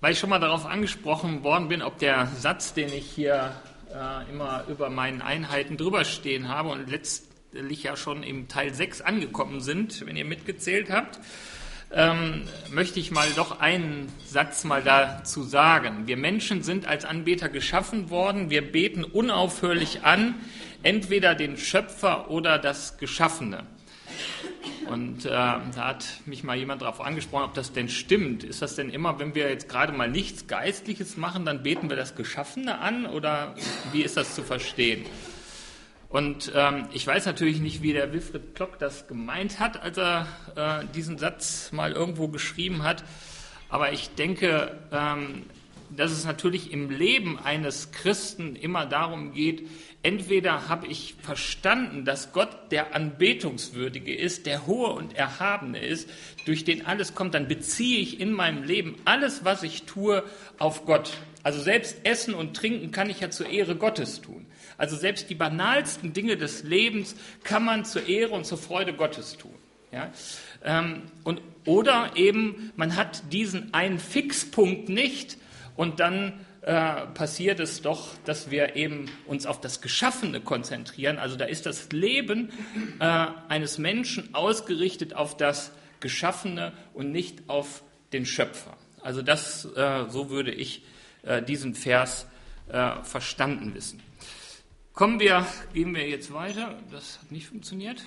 Weil ich schon mal darauf angesprochen worden bin, ob der Satz, den ich hier immer über meinen Einheiten drüber stehen habe und letztlich ja schon im Teil 6 angekommen sind, wenn ihr mitgezählt habt, möchte ich mal doch einen Satz mal dazu sagen. Wir Menschen sind als Anbeter geschaffen worden. Wir beten unaufhörlich an, entweder den Schöpfer oder das Geschaffene. Und da hat mich mal jemand darauf angesprochen, ob das denn stimmt. Ist das denn immer, wenn wir jetzt gerade mal nichts Geistliches machen, dann beten wir das Geschaffene an? Oder wie ist das zu verstehen? Und ich weiß natürlich nicht, wie der Wilfried Plock das gemeint hat, als er diesen Satz mal irgendwo geschrieben hat. Aber ich denke, dass es natürlich im Leben eines Christen immer darum geht, entweder habe ich verstanden, dass Gott der Anbetungswürdige ist, der Hohe und Erhabene ist, durch den alles kommt, dann beziehe ich in meinem Leben alles, was ich tue, auf Gott. Also selbst Essen und Trinken kann ich ja zur Ehre Gottes tun. Also selbst die banalsten Dinge des Lebens kann man zur Ehre und zur Freude Gottes tun. Ja? Oder eben, man hat diesen einen Fixpunkt nicht und dann passiert es doch, dass wir eben uns auf das Geschaffene konzentrieren. Also da ist das Leben eines Menschen ausgerichtet auf das Geschaffene und nicht auf den Schöpfer. Also das, so würde ich diesen Vers verstanden wissen. Gehen wir jetzt weiter. Das hat nicht funktioniert.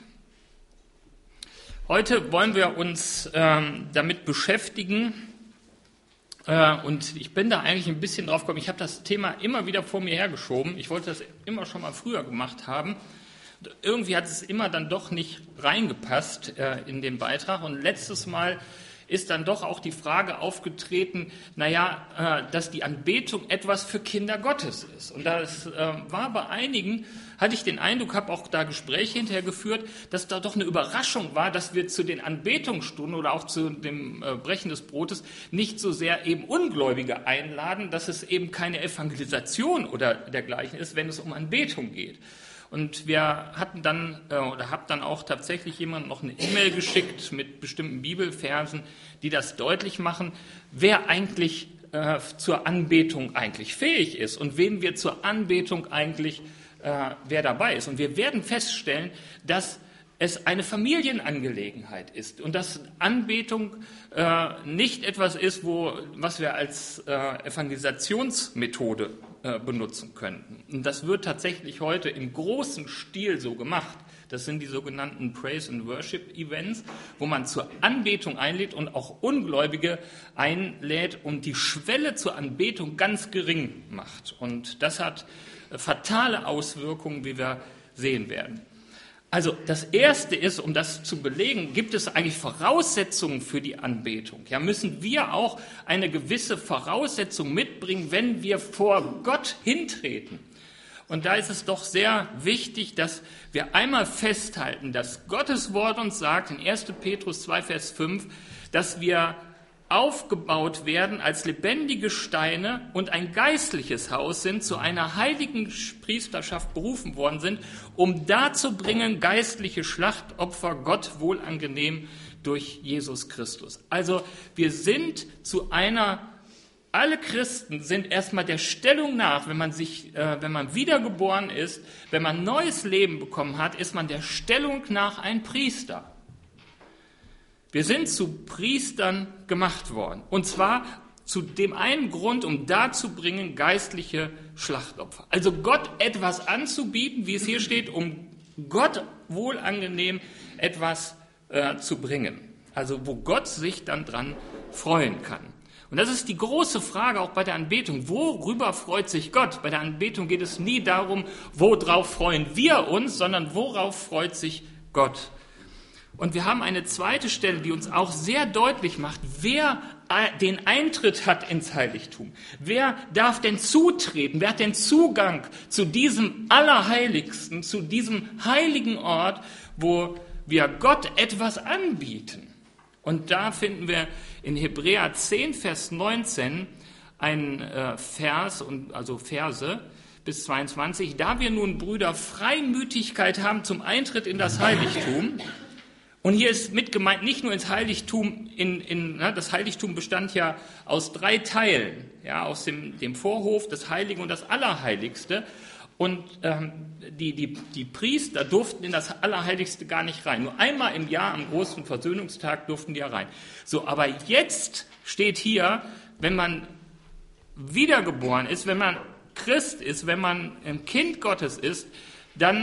Heute wollen wir uns damit beschäftigen, und ich bin da eigentlich ein bisschen drauf gekommen. Ich habe das Thema immer wieder vor mir hergeschoben. Ich wollte das immer schon mal früher gemacht haben. Irgendwie hat es immer dann doch nicht reingepasst in den Beitrag. Und letztes Mal ist dann doch auch die Frage aufgetreten, dass die Anbetung etwas für Kinder Gottes ist. Und das war bei einigen, hatte ich den Eindruck, habe auch da Gespräche hinterher geführt, dass da doch eine Überraschung war, dass wir zu den Anbetungsstunden oder auch zu dem Brechen des Brotes nicht so sehr eben Ungläubige einladen, dass es eben keine Evangelisation oder dergleichen ist, wenn es um Anbetung geht. Und wir hatten dann, habe dann auch tatsächlich jemand noch eine E-Mail geschickt mit bestimmten Bibelversen, die das deutlich machen, wer eigentlich zur Anbetung eigentlich fähig ist und wen wir zur Anbetung eigentlich, wer dabei ist. Und wir werden feststellen, dass es eine Familienangelegenheit ist und dass Anbetung nicht etwas ist, was wir als Evangelisationsmethode benutzen könnten. Und das wird tatsächlich heute im großen Stil so gemacht. Das sind die sogenannten Praise and Worship Events, wo man zur Anbetung einlädt und auch Ungläubige einlädt und die Schwelle zur Anbetung ganz gering macht. Und das hat fatale Auswirkungen, wie wir sehen werden. Also das Erste ist, um das zu belegen, gibt es eigentlich Voraussetzungen für die Anbetung? Ja, müssen wir auch eine gewisse Voraussetzung mitbringen, wenn wir vor Gott hintreten? Und da ist es doch sehr wichtig, dass wir einmal festhalten, dass Gottes Wort uns sagt, in 1. Petrus 2, Vers 5, dass wir aufgebaut werden als lebendige Steine und ein geistliches Haus sind, zu einer heiligen Priesterschaft berufen worden sind, um darzubringen geistliche Schlachtopfer Gott wohlangenehm durch Jesus Christus. Also wir sind alle Christen sind erstmal der Stellung nach, wenn man wiedergeboren ist, wenn man neues Leben bekommen hat, ist man der Stellung nach ein Priester. Wir sind zu Priestern gemacht worden. Und zwar zu dem einen Grund, um darzubringen geistliche Schlachtopfer. Also Gott etwas anzubieten, wie es hier steht, um Gott wohlangenehm etwas zu bringen. Also wo Gott sich dann dran freuen kann. Und das ist die große Frage auch bei der Anbetung. Worüber freut sich Gott? Bei der Anbetung geht es nie darum, worauf freuen wir uns, sondern worauf freut sich Gott? Und wir haben eine zweite Stelle, die uns auch sehr deutlich macht, wer den Eintritt hat ins Heiligtum. Wer darf denn zutreten? Wer hat den Zugang zu diesem Allerheiligsten, zu diesem heiligen Ort, wo wir Gott etwas anbieten? Und da finden wir in Hebräer 10, Vers 19 einen Verse bis 22. Da wir nun, Brüder, Freimütigkeit haben zum Eintritt in das Heiligtum, Und hier ist mit gemeint nicht nur ins Heiligtum, das Heiligtum bestand ja aus 3 Teilen, ja, aus dem Vorhof, das Heilige und das Allerheiligste. Und die Priester durften in das Allerheiligste gar nicht rein. Nur einmal im Jahr am großen Versöhnungstag durften die ja rein. So, aber jetzt steht hier, wenn man wiedergeboren ist, wenn man Christ ist, wenn man ein Kind Gottes ist, dann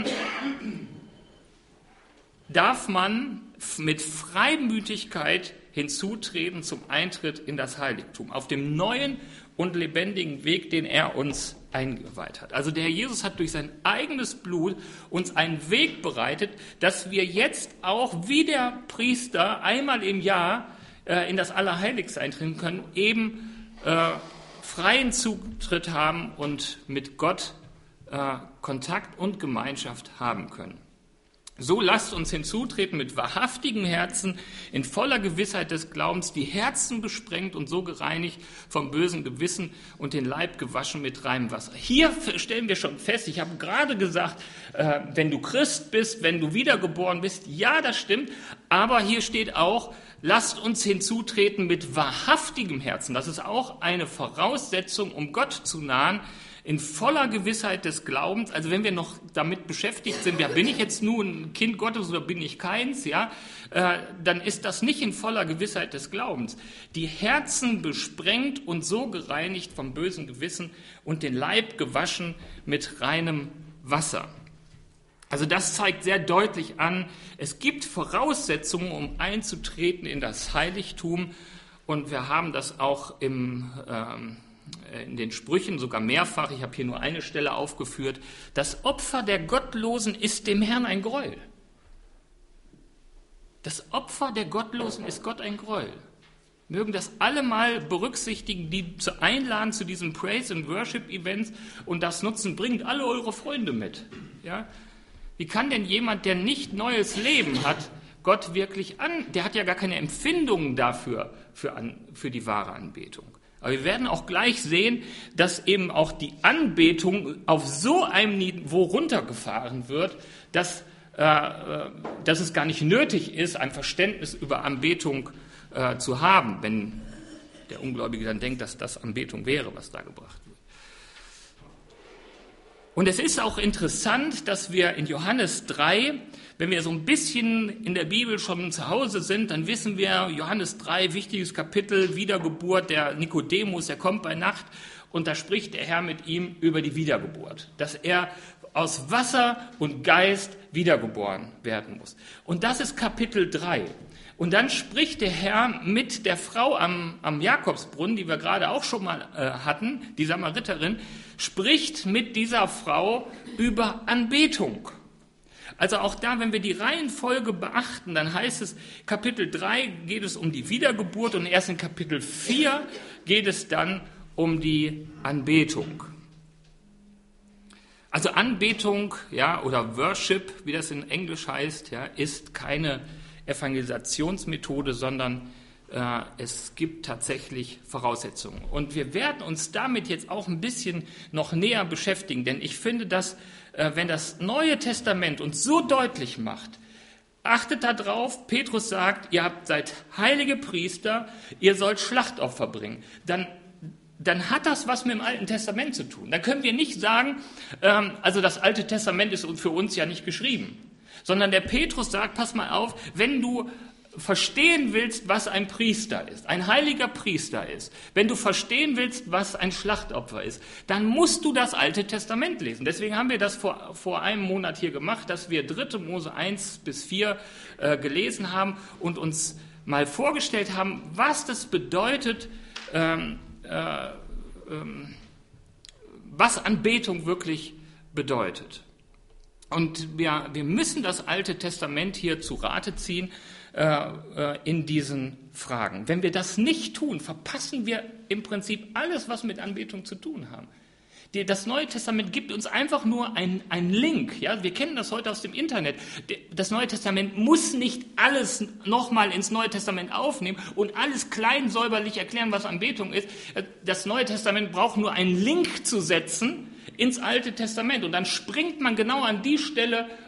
darf man mit Freimütigkeit hinzutreten zum Eintritt in das Heiligtum, auf dem neuen und lebendigen Weg, den er uns eingeweiht hat. Also der Herr Jesus hat durch sein eigenes Blut uns einen Weg bereitet, dass wir jetzt auch wie der Priester einmal im Jahr in das Allerheiligste eintreten können, eben freien Zutritt haben und mit Gott Kontakt und Gemeinschaft haben können. So lasst uns hinzutreten mit wahrhaftigem Herzen, in voller Gewissheit des Glaubens, die Herzen besprengt und so gereinigt vom bösen Gewissen und den Leib gewaschen mit reinem Wasser. Hier stellen wir schon fest, ich habe gerade gesagt, wenn du Christ bist, wenn du wiedergeboren bist, ja, das stimmt, aber hier steht auch, lasst uns hinzutreten mit wahrhaftigem Herzen. Das ist auch eine Voraussetzung, um Gott zu nahen, in voller Gewissheit des Glaubens. Also wenn wir noch damit beschäftigt sind, ja, bin ich jetzt nur ein Kind Gottes oder bin ich keins, ja, dann ist das nicht in voller Gewissheit des Glaubens. Die Herzen besprengt und so gereinigt vom bösen Gewissen und den Leib gewaschen mit reinem Wasser. Also das zeigt sehr deutlich an, es gibt Voraussetzungen, um einzutreten in das Heiligtum, und wir haben das auch in den Sprüchen sogar mehrfach, ich habe hier nur eine Stelle aufgeführt, das Opfer der Gottlosen ist dem Herrn ein Gräuel. Das Opfer der Gottlosen ist Gott ein Gräuel. Mögen das alle mal berücksichtigen, die einladen zu diesen Praise and Worship Events und das nutzen, bringt alle eure Freunde mit. Ja? Wie kann denn jemand, der nicht neues Leben hat, Gott wirklich der hat ja gar keine Empfindungen dafür, für die wahre Anbetung. Aber wir werden auch gleich sehen, dass eben auch die Anbetung auf so einem Niveau runtergefahren wird, dass es gar nicht nötig ist, ein Verständnis über Anbetung zu haben, wenn der Ungläubige dann denkt, dass das Anbetung wäre, was da gebracht wird. Und es ist auch interessant, dass wir in Johannes 3, wenn wir so ein bisschen in der Bibel schon zu Hause sind, dann wissen wir, Johannes 3, wichtiges Kapitel, Wiedergeburt, der Nikodemus, der kommt bei Nacht und da spricht der Herr mit ihm über die Wiedergeburt, dass er aus Wasser und Geist wiedergeboren werden muss. Und das ist Kapitel 3. Und dann spricht der Herr mit der Frau am Jakobsbrunnen, die wir gerade auch schon mal hatten, die Samariterin, spricht mit dieser Frau über Anbetung. Also auch da, wenn wir die Reihenfolge beachten, dann heißt es, Kapitel 3 geht es um die Wiedergeburt und erst in Kapitel 4 geht es dann um die Anbetung. Also Anbetung, ja, oder Worship, wie das in Englisch heißt, ja, ist keine Evangelisationsmethode, sondern es gibt tatsächlich Voraussetzungen. Und wir werden uns damit jetzt auch ein bisschen noch näher beschäftigen, denn ich finde, dass wenn das Neue Testament uns so deutlich macht, achtet darauf, Petrus sagt, seid heilige Priester, ihr sollt Schlachtopfer bringen, dann hat das was mit dem Alten Testament zu tun. Dann können wir nicht sagen, also das Alte Testament ist für uns ja nicht geschrieben, sondern der Petrus sagt, pass mal auf, wenn du verstehen willst, was ein Priester ist, ein heiliger Priester ist, wenn du verstehen willst, was ein Schlachtopfer ist, dann musst du das Alte Testament lesen. Deswegen haben wir das vor einem Monat hier gemacht, dass wir 3. Mose 1-4 gelesen haben und uns mal vorgestellt haben, was das bedeutet, was Anbetung wirklich bedeutet. Und wir müssen das Alte Testament hier zu Rate ziehen in diesen Fragen. Wenn wir das nicht tun, verpassen wir im Prinzip alles, was mit Anbetung zu tun haben. Das Neue Testament gibt uns einfach nur einen Link. Ja? Wir kennen das heute aus dem Internet. Das Neue Testament muss nicht alles nochmal ins Neue Testament aufnehmen und alles klein säuberlich erklären, was Anbetung ist. Das Neue Testament braucht nur einen Link zu setzen ins Alte Testament. Und dann springt man genau an die Stelle,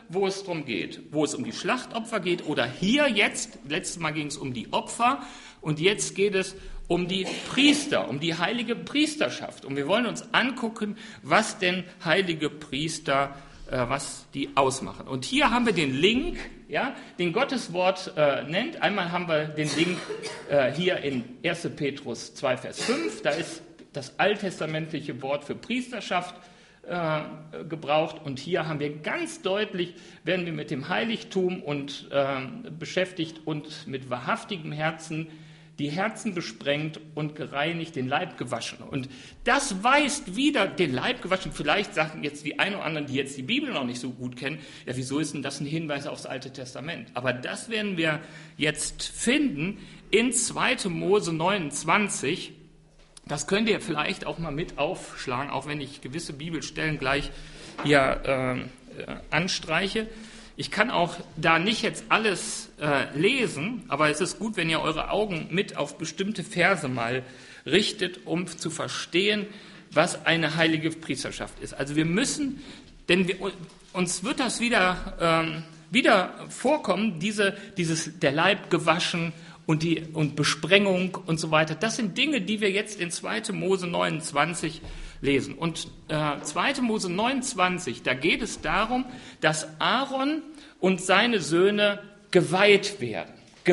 wo es darum geht, wo es um die Schlachtopfer geht oder hier jetzt, letztes Mal ging es um die Opfer und jetzt geht es um die Priester, um die heilige Priesterschaft. Und wir wollen uns angucken, was denn heilige Priester, was die ausmachen. Und hier haben wir den Link, ja, den Gottes Wort nennt. Einmal haben wir den Link hier in 1. Petrus 2, Vers 5. Da ist das alttestamentliche Wort für Priesterschaft gebraucht. Und hier haben wir ganz deutlich, werden wir mit dem Heiligtum und beschäftigt und mit wahrhaftigem Herzen die Herzen besprengt und gereinigt, den Leib gewaschen. Und das weist wieder den Leib gewaschen. Vielleicht sagen jetzt die einen oder anderen, die jetzt die Bibel noch nicht so gut kennen, ja, wieso ist denn das ein Hinweis aufs Alte Testament? Aber das werden wir jetzt finden in 2. Mose 29. Das könnt ihr vielleicht auch mal mit aufschlagen, auch wenn ich gewisse Bibelstellen gleich hier anstreiche. Ich kann auch da nicht jetzt alles lesen, aber es ist gut, wenn ihr eure Augen mit auf bestimmte Verse mal richtet, um zu verstehen, was eine heilige Priesterschaft ist. Also wir müssen, denn uns wird das wieder vorkommen, der Leib gewaschen und Besprengung und so weiter. Das sind Dinge, die wir jetzt in 2. Mose 29 lesen. Und 2. Mose 29, da geht es darum, dass Aaron und seine Söhne geweiht werden.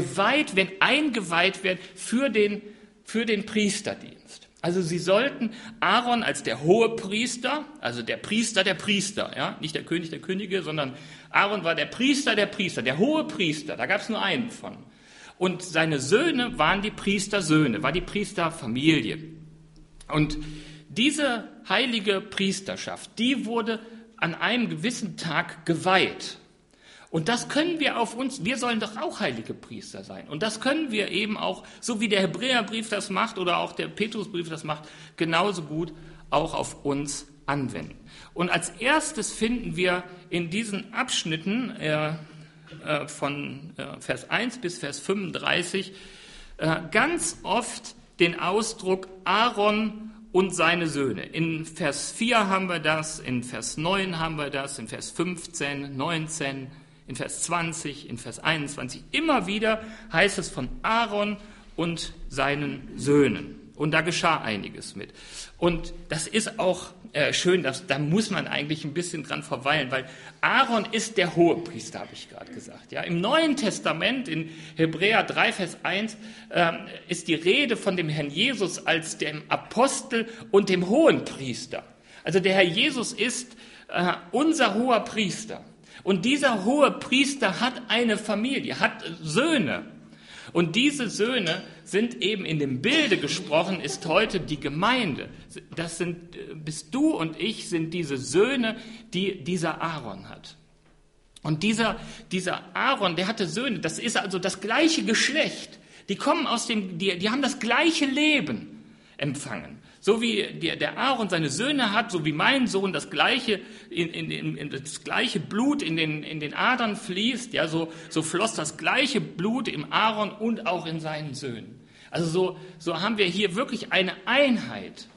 Eingeweiht werden für den Priesterdienst. Also sie sollten Aaron als der hohe Priester, also der Priester, ja, nicht der König der Könige, sondern Aaron war der Priester, der hohe Priester, da gab es nur einen von. Und seine Söhne waren die Priestersöhne, war die Priesterfamilie. Und diese heilige Priesterschaft, die wurde an einem gewissen Tag geweiht. Und das können wir auf uns, wir sollen doch auch heilige Priester sein. Und das können wir eben auch, so wie der Hebräerbrief das macht oder auch der Petrusbrief das macht, genauso gut auch auf uns anwenden. Und als erstes finden wir in diesen Abschnitten von Vers 1 bis Vers 35 ganz oft den Ausdruck Aaron und seine Söhne. In Vers 4 haben wir das, in Vers 9 haben wir das, in Vers 15, 19, in Vers 20, in Vers 21. Immer wieder heißt es von Aaron und seinen Söhnen. Und da geschah einiges mit. Und das ist auch schön, da muss man eigentlich ein bisschen dran verweilen, weil Aaron ist der Hohepriester, habe ich gerade gesagt. Ja, im Neuen Testament, in Hebräer 3, Vers 1, ist die Rede von dem Herrn Jesus als dem Apostel und dem Hohenpriester. Also der Herr Jesus ist unser hoher Priester. Und dieser hohe Priester hat eine Familie, hat Söhne. Und diese Söhne sind eben in dem Bilde gesprochen, ist heute die Gemeinde. Bist du und ich sind diese Söhne, die dieser Aaron hat. Und dieser Aaron, der hatte Söhne, das ist also das gleiche Geschlecht. Die kommen die haben das gleiche Leben empfangen. So wie der Aaron seine Söhne hat, so wie mein Sohn das gleiche das gleiche Blut in den Adern fließt, ja, so floss das gleiche Blut im Aaron und auch in seinen Söhnen. Also so haben wir hier wirklich eine Einheit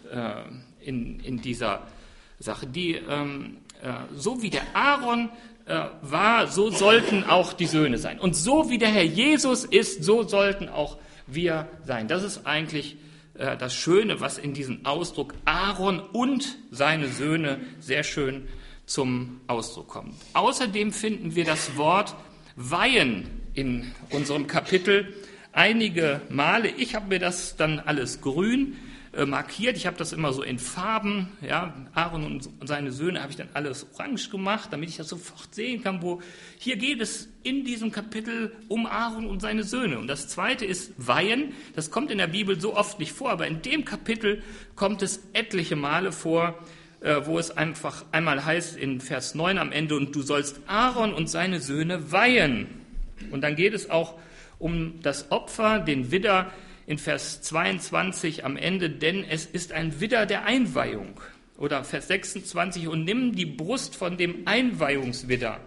in dieser Sache, die so wie der Aaron war, so sollten auch die Söhne sein. Und so wie der Herr Jesus ist, so sollten auch wir sein. Das ist eigentlich das Schöne, was in diesem Ausdruck Aaron und seine Söhne sehr schön zum Ausdruck kommt. Außerdem finden wir das Wort weihen in unserem Kapitel einige Male. Ich habe mir das dann alles grün markiert. Ich habe das immer so in Farben, ja, Aaron und seine Söhne habe ich dann alles orange gemacht, damit ich das sofort sehen kann, wo hier geht es in diesem Kapitel um Aaron und seine Söhne. Und das zweite ist weihen. Das kommt in der Bibel so oft nicht vor, aber in dem Kapitel kommt es etliche Male vor, wo es einfach einmal heißt in Vers 9 am Ende, und du sollst Aaron und seine Söhne weihen. Und dann geht es auch um das Opfer, den Widder, in Vers 22 am Ende, denn es ist ein Widder der Einweihung. Oder Vers 26, und nimm die Brust von dem Einweihungswidder.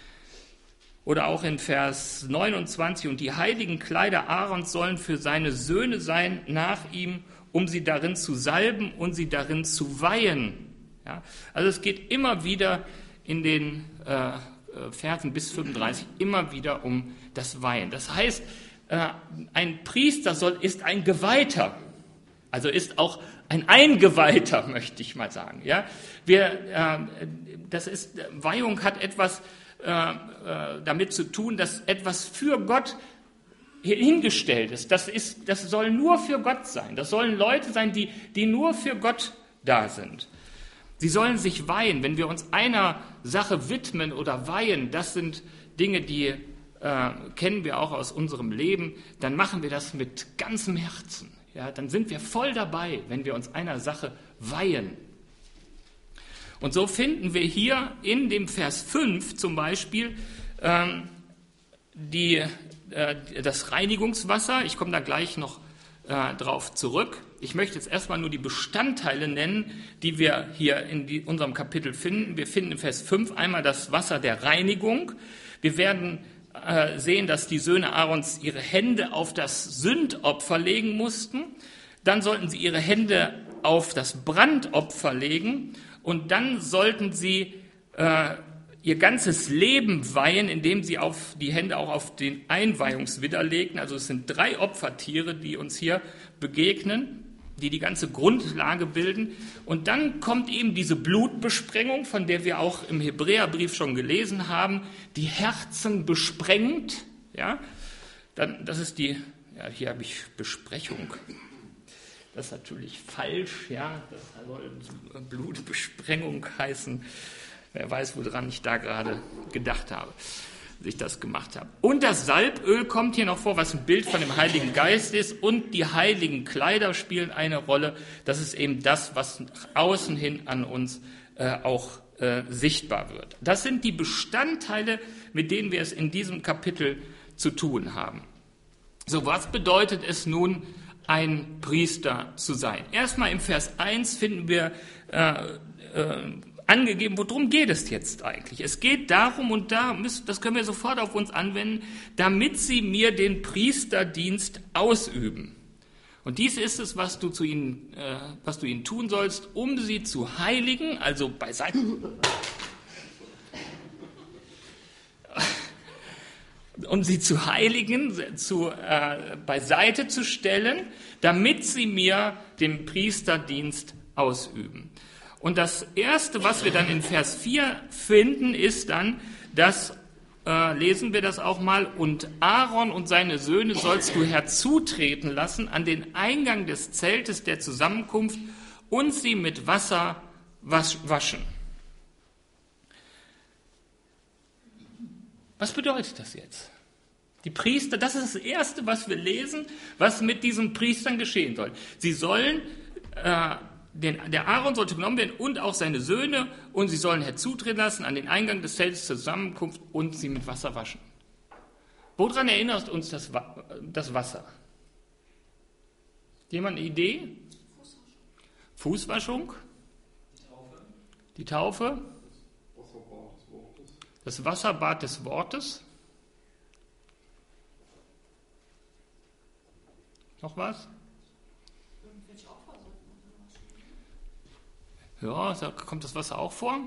Oder auch in Vers 29, und die heiligen Kleider Aarons sollen für seine Söhne sein nach ihm, um sie darin zu salben und sie darin zu weihen. Ja, also es geht immer wieder in den Versen bis 35 immer wieder um das Weihen. Das heißt, ein Priester ist ein Geweihter, also ist auch ein Eingeweihter, möchte ich mal sagen. Ja? Weihung hat etwas damit zu tun, dass etwas für Gott hingestellt ist. Das soll nur für Gott sein. Das sollen Leute sein, die nur für Gott da sind. Sie sollen sich weihen. Wenn wir uns einer Sache widmen oder weihen, das sind Dinge, die kennen wir auch aus unserem Leben, dann machen wir das mit ganzem Herzen. Ja, dann sind wir voll dabei, wenn wir uns einer Sache weihen. Und so finden wir hier in dem Vers 5 zum Beispiel das Reinigungswasser. Ich komme da gleich noch drauf zurück. Ich möchte jetzt erstmal nur die Bestandteile nennen, die wir hier in unserem Kapitel finden. Wir finden in Vers 5 einmal das Wasser der Reinigung. Wir werden sehen, dass die Söhne Aarons ihre Hände auf das Sündopfer legen mussten. Dann sollten sie ihre Hände auf das Brandopfer legen und dann sollten sie ihr ganzes Leben weihen, indem sie die Hände auch auf den Einweihungswidder legten. Also es sind 3 Opfertiere, die uns hier begegnen, die ganze Grundlage bilden. Und dann kommt eben diese Blutbesprengung, von der wir auch im Hebräerbrief schon gelesen haben, die Herzen besprengt. Ja? Das ist hier habe ich Besprechung. Das ist natürlich falsch, ja. Das soll Blutbesprengung heißen. Wer weiß, woran ich da gerade gedacht habe, als ich das gemacht habe. Und das Salböl kommt hier noch vor, was ein Bild von dem Heiligen Geist ist. Und die heiligen Kleider spielen eine Rolle. Das ist eben das, was nach außen hin an uns auch sichtbar wird. Das sind die Bestandteile, mit denen wir es in diesem Kapitel zu tun haben. So, was bedeutet es nun, ein Priester zu sein? Erstmal im Vers 1 finden wir angegeben, worum geht es jetzt eigentlich? Es geht darum, und das können wir sofort auf uns anwenden, damit sie mir den Priesterdienst ausüben. Und dies ist es, was du ihnen tun sollst, um sie zu heiligen, also beiseite beiseite zu stellen, damit sie mir den Priesterdienst ausüben. Und das Erste, was wir dann in Vers 4 finden, ist dann, lesen wir das auch mal, und Aaron und seine Söhne sollst du herzutreten lassen an den Eingang des Zeltes der Zusammenkunft und sie mit Wasser waschen. Was bedeutet das jetzt? Die Priester, das ist das Erste, was wir lesen, was mit diesen Priestern geschehen soll. Sie sollen, der Aaron sollte genommen werden und auch seine Söhne, und sie sollen herzutreten lassen an den Eingang des Zeltes zur Zusammenkunft und sie mit Wasser waschen. Woran erinnert uns das Wasser? Jemand eine Idee? Fußwaschung? Die Taufe? Das Wasserbad des Wortes? Noch was? Ja, da kommt das Wasser auch vor.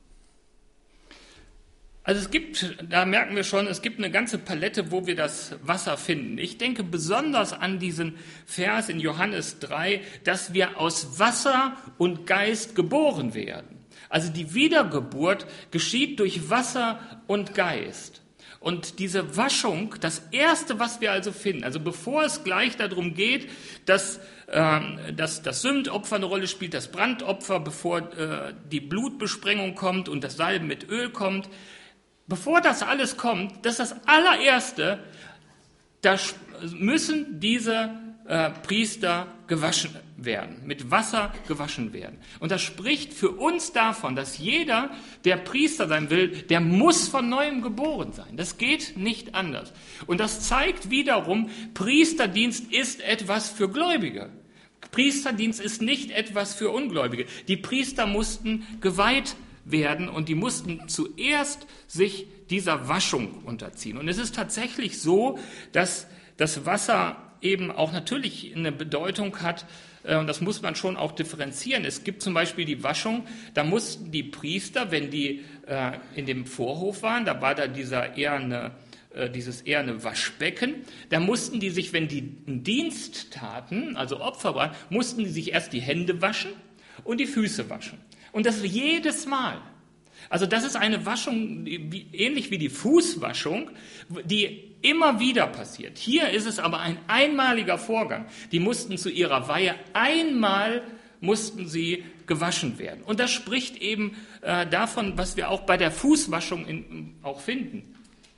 Also da merken wir schon, es gibt eine ganze Palette, wo wir das Wasser finden. Ich denke besonders an diesen Vers in Johannes 3, dass wir aus Wasser und Geist geboren werden. Also die Wiedergeburt geschieht durch Wasser und Geist. Und diese Waschung, das Erste, was wir also finden, also bevor es gleich darum geht, dass das Sündopfer eine Rolle spielt, das Brandopfer, bevor die Blutbesprengung kommt und das Salben mit Öl kommt, bevor das alles kommt, das ist das allererste, da müssen diese Priester gewaschen werden, mit Wasser gewaschen werden. Und das spricht für uns davon, dass jeder, der Priester sein will, der muss von Neuem geboren sein. Das geht nicht anders. Und das zeigt wiederum, Priesterdienst ist etwas für Gläubige. Priesterdienst ist nicht etwas für Ungläubige. Die Priester mussten geweiht werden und die mussten zuerst sich dieser Waschung unterziehen. Und es ist tatsächlich so, dass das Wasser eben auch natürlich eine Bedeutung hat, und das muss man schon auch differenzieren. Es gibt zum Beispiel die Waschung, da mussten die Priester, wenn die in dem Vorhof waren, da war da dieses eherne Waschbecken, da mussten die sich, wenn die einen Dienst taten, also Opfer waren, mussten die sich erst die Hände waschen und die Füße waschen. Und das jedes Mal. Also das ist eine Waschung, ähnlich wie die Fußwaschung, die immer wieder passiert. Hier ist es aber ein einmaliger Vorgang. Die mussten zu ihrer Weihe einmal mussten sie gewaschen werden. Und das spricht eben davon, was wir auch bei der Fußwaschung auch finden.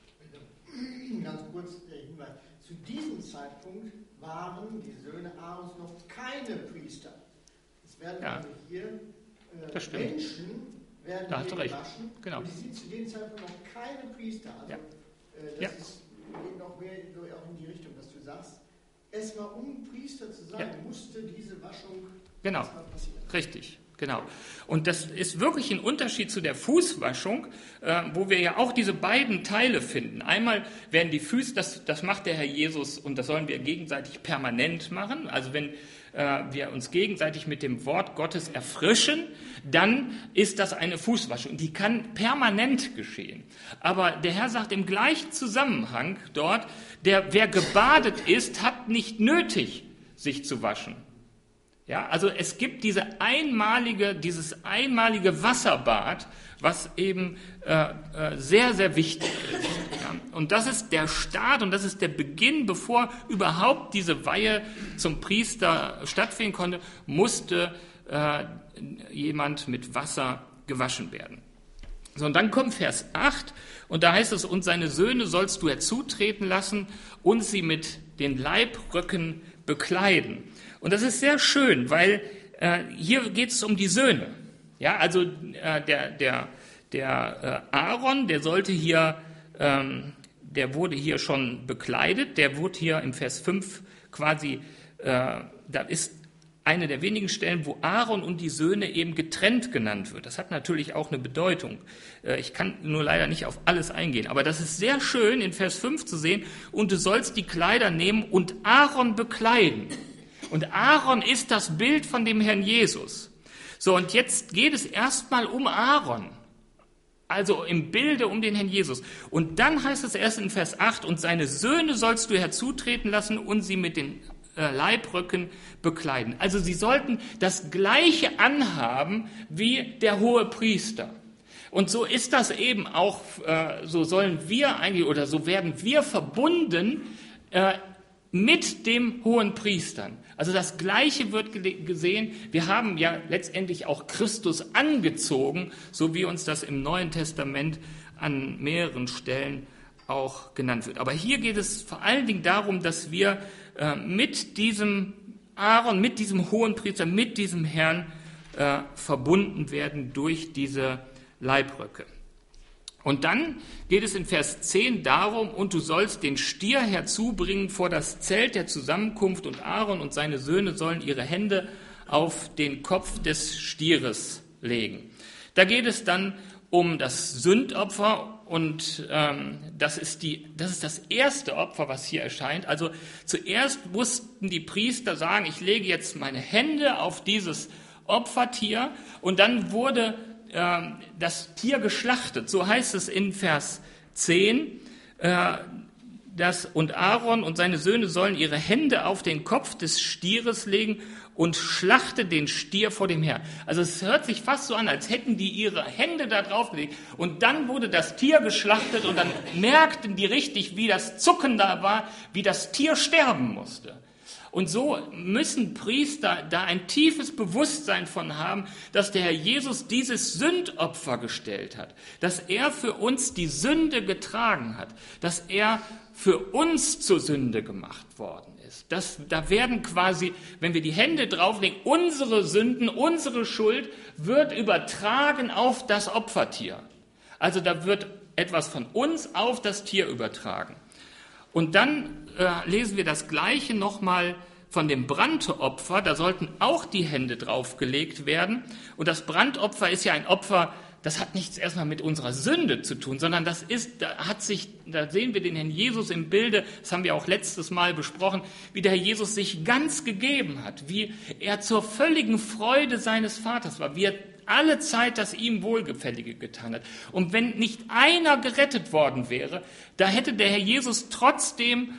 Ganz kurz der Hinweis. Zu diesem Zeitpunkt waren die Söhne Aarons noch keine Priester. Es werden also hier Menschen werden da hast du recht. Gewaschen, genau. Und die sind zu dem Zeitpunkt noch keine Priester. Also das geht noch mehr auch in die Richtung, dass du sagst, erstmal um Priester zu sein, musste diese Waschung erstmal passieren. Richtig, genau. Und das ist wirklich ein Unterschied zu der Fußwaschung, wo wir ja auch diese beiden Teile finden. Einmal werden die Füße, das macht der Herr Jesus und das sollen wir gegenseitig permanent machen. Also wenn wir uns gegenseitig mit dem Wort Gottes erfrischen, dann ist das eine Fußwaschung. Die kann permanent geschehen. Aber der Herr sagt im gleichen Zusammenhang dort, wer gebadet ist, hat nicht nötig, sich zu waschen. Ja, also es gibt dieses einmalige Wasserbad, was eben sehr, sehr wichtig ist. Ja. Und das ist der Start und das ist der Beginn, bevor überhaupt diese Weihe zum Priester stattfinden konnte, musste jemand mit Wasser gewaschen werden. So, und dann kommt Vers 8 und da heißt es, und seine Söhne sollst du herzutreten lassen und sie mit den Leibröcken bekleiden. Und das ist sehr schön, weil hier geht es um die Söhne. Ja, also der Aaron, der sollte hier, der wurde hier schon bekleidet, der wurde hier im Vers 5 quasi, da ist eine der wenigen Stellen, wo Aaron und die Söhne eben getrennt genannt wird. Das hat natürlich auch eine Bedeutung. Ich kann nur leider nicht auf alles eingehen, aber das ist sehr schön in Vers 5 zu sehen. Und du sollst die Kleider nehmen und Aaron bekleiden. Und Aaron ist das Bild von dem Herrn Jesus. So, und jetzt geht es erstmal um Aaron. Also im Bilde um den Herrn Jesus. Und dann heißt es erst in Vers 8, und seine Söhne sollst du herzutreten lassen und sie mit den Leibröcken bekleiden. Also sie sollten das Gleiche anhaben wie der hohe Priester. Und so ist das eben auch, so sollen wir eigentlich, oder so werden wir verbunden mit dem hohen Priestern. Also das Gleiche wird gesehen. Wir haben ja letztendlich auch Christus angezogen, so wie uns das im Neuen Testament an mehreren Stellen auch genannt wird. Aber hier geht es vor allen Dingen darum, dass wir mit diesem Aaron, mit diesem hohen Priester, mit diesem Herrn verbunden werden durch diese Leibröcke. Und dann geht es in Vers 10 darum, und du sollst den Stier herzubringen vor das Zelt der Zusammenkunft, und Aaron und seine Söhne sollen ihre Hände auf den Kopf des Stieres legen. Da geht es dann um das Sündopfer, und das ist das erste Opfer, was hier erscheint. Also zuerst mussten die Priester sagen, ich lege jetzt meine Hände auf dieses Opfertier, und dann wurde das Tier geschlachtet. So heißt es in Vers 10, und Aaron und seine Söhne sollen ihre Hände auf den Kopf des Stieres legen und schlachte den Stier vor dem Herrn. Also es hört sich fast so an, als hätten die ihre Hände da drauf gelegt. Und dann wurde das Tier geschlachtet und dann merkten die richtig, wie das Zucken da war, wie das Tier sterben musste. Und so müssen Priester da ein tiefes Bewusstsein von haben, dass der Herr Jesus dieses Sündopfer gestellt hat, dass er für uns die Sünde getragen hat, dass er für uns zur Sünde gemacht worden ist. Da werden quasi, wenn wir die Hände drauflegen, unsere Sünden, unsere Schuld wird übertragen auf das Opfertier. Also da wird etwas von uns auf das Tier übertragen. Und dann lesen wir das Gleiche nochmal von dem Brandopfer. Da sollten auch die Hände draufgelegt werden. Und das Brandopfer ist ja ein Opfer das hat nichts erstmal mit unserer Sünde zu tun, sondern da sehen wir den Herrn Jesus im Bilde, das haben wir auch letztes Mal besprochen, wie der Herr Jesus sich ganz gegeben hat, wie er zur völligen Freude seines Vaters war, wie er alle Zeit das ihm Wohlgefällige getan hat. Und wenn nicht einer gerettet worden wäre, da hätte der Herr Jesus trotzdem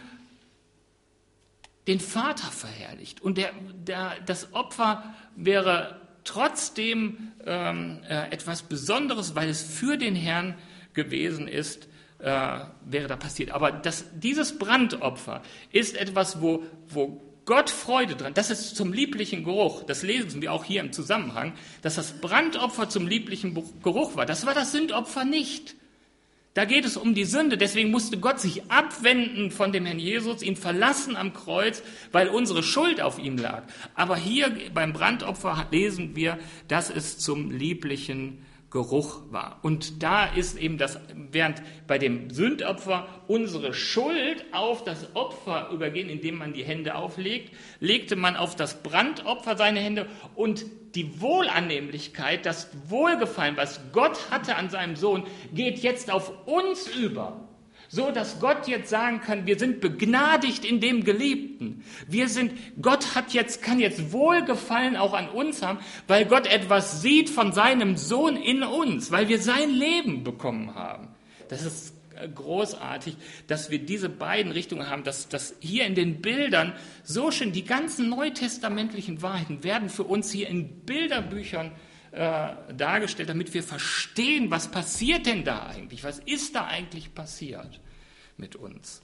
den Vater verherrlicht. Und das Opfer wäre trotzdem etwas Besonderes, weil es für den Herrn gewesen ist, wäre da passiert. Aber dieses Brandopfer ist etwas, wo Gott Freude dran, das ist zum lieblichen Geruch, das lesen wir auch hier im Zusammenhang, dass das Brandopfer zum lieblichen Geruch war. Das war das Sündopfer nicht. Da geht es um die Sünde, deswegen musste Gott sich abwenden von dem Herrn Jesus, ihn verlassen am Kreuz, weil unsere Schuld auf ihm lag. Aber hier beim Brandopfer lesen wir, dass es zum lieblichen Geruch war. Und da ist eben das, während bei dem Sündopfer unsere Schuld auf das Opfer übergehen, indem man die Hände auflegt, legte man auf das Brandopfer seine Hände und die Wohlannehmlichkeit, das Wohlgefallen, was Gott hatte an seinem Sohn, geht jetzt auf uns über. So, dass Gott jetzt sagen kann, wir sind begnadigt in dem Geliebten. Gott kann jetzt Wohlgefallen auch an uns haben, weil Gott etwas sieht von seinem Sohn in uns, weil wir sein Leben bekommen haben. Das ist großartig, dass wir diese beiden Richtungen haben, dass hier in den Bildern so schön, die ganzen neutestamentlichen Wahrheiten werden für uns hier in Bilderbüchern dargestellt, damit wir verstehen, was passiert denn da eigentlich? Was ist da eigentlich passiert mit uns?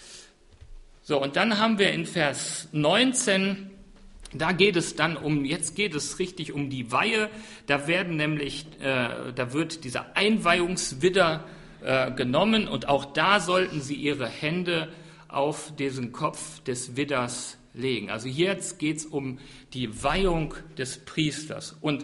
So, und dann haben wir in Vers 19, da geht es dann jetzt geht es richtig um die Weihe. Da wird dieser Einweihungswidder genommen und auch da sollten sie ihre Hände auf diesen Kopf des Widders legen. Also jetzt geht es um die Weihung des Priesters. Und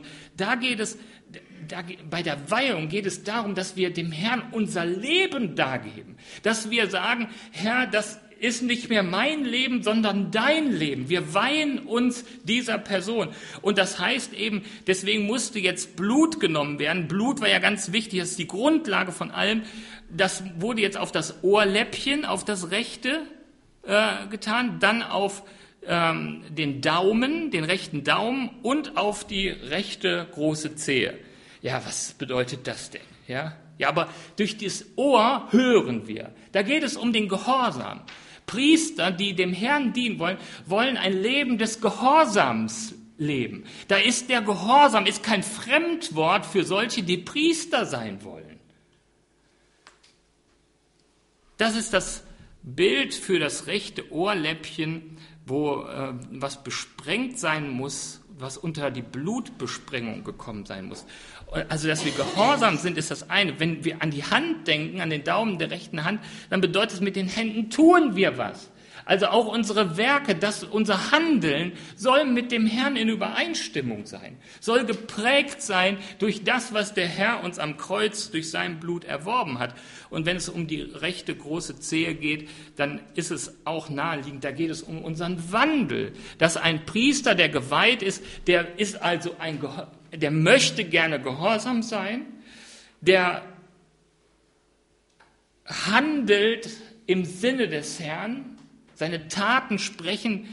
bei der Weihung geht es darum, dass wir dem Herrn unser Leben dargeben. Dass wir sagen, Herr, das ist nicht mehr mein Leben, sondern dein Leben. Wir weihen uns dieser Person. Und das heißt eben, deswegen musste jetzt Blut genommen werden. Blut war ja ganz wichtig, das ist die Grundlage von allem. Das wurde jetzt auf das Ohrläppchen, auf das rechte getan, dann auf den Daumen, den rechten Daumen und auf die rechte große Zehe. Ja, was bedeutet das denn? Ja, aber durch das Ohr hören wir. Da geht es um den Gehorsam. Priester, die dem Herrn dienen wollen ein Leben des Gehorsams leben. Da ist der Gehorsam kein Fremdwort für solche, die Priester sein wollen. Das ist das Bild für das rechte Ohrläppchen, was besprengt sein muss, was unter die Blutbesprengung gekommen sein muss. Also, dass wir gehorsam sind, ist das eine. Wenn wir an die Hand denken, an den Daumen der rechten Hand, dann bedeutet es, mit den Händen tun wir was. Also auch unsere Werke, unser Handeln soll mit dem Herrn in Übereinstimmung sein, soll geprägt sein durch das, was der Herr uns am Kreuz durch sein Blut erworben hat. Und wenn es um die rechte große Zehe geht, dann ist es auch naheliegend, da geht es um unseren Wandel, dass ein Priester, der geweiht ist, der möchte gerne gehorsam sein, der handelt im Sinne des Herrn, seine Taten sprechen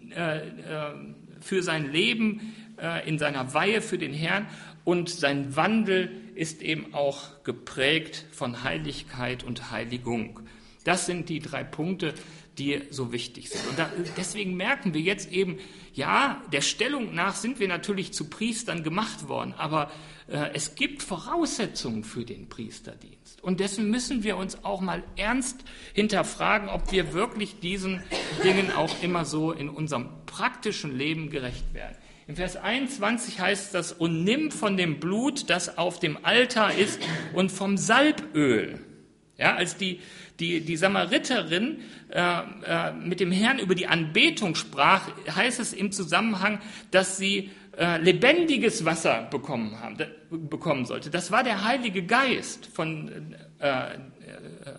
für sein Leben in seiner Weihe für den Herrn und sein Wandel ist eben auch geprägt von Heiligkeit und Heiligung. Das sind die 3 Punkte, die so wichtig sind. Und deswegen merken wir jetzt eben, ja, der Stellung nach sind wir natürlich zu Priestern gemacht worden, aber es gibt Voraussetzungen für den Priesterdienst. Und dessen müssen wir uns auch mal ernst hinterfragen, ob wir wirklich diesen Dingen auch immer so in unserem praktischen Leben gerecht werden. In Vers 21 heißt das, und nimm von dem Blut, das auf dem Altar ist, und vom Salböl. Ja, als die Samariterin mit dem Herrn über die Anbetung sprach, heißt es im Zusammenhang, dass sie lebendiges Wasser bekommen sollte. Das war der Heilige Geist,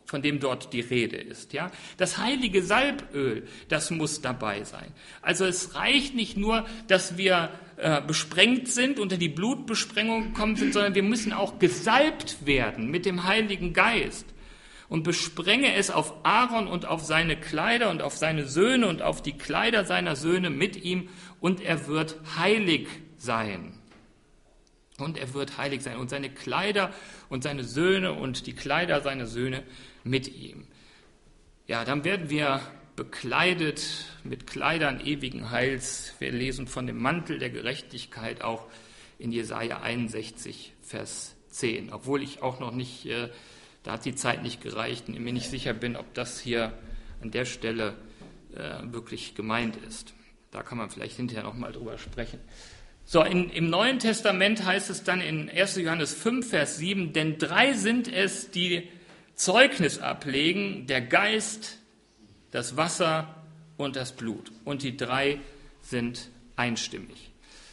von dem dort die Rede ist. Ja? Das heilige Salböl, das muss dabei sein. Also es reicht nicht nur, dass wir besprengt sind, unter die Blutbesprengung gekommen sind, sondern wir müssen auch gesalbt werden mit dem Heiligen Geist. Und besprenge es auf Aaron und auf seine Kleider und auf seine Söhne und auf die Kleider seiner Söhne mit ihm, und er wird heilig sein. Und er wird heilig sein. Und seine Kleider und seine Söhne und die Kleider seiner Söhne mit ihm. Ja, dann werden wir bekleidet mit Kleidern ewigen Heils. Wir lesen von dem Mantel der Gerechtigkeit auch in Jesaja 61, Vers 10. Obwohl ich auch noch nicht, da hat die Zeit nicht gereicht und mir nicht sicher bin, ob das hier an der Stelle wirklich gemeint ist. Da kann man vielleicht hinterher noch mal drüber sprechen. So, im Neuen Testament heißt es dann in 1. Johannes 5, Vers 7, denn 3 sind es, die Zeugnis ablegen, der Geist, das Wasser und das Blut. Und die 3 sind einstimmig.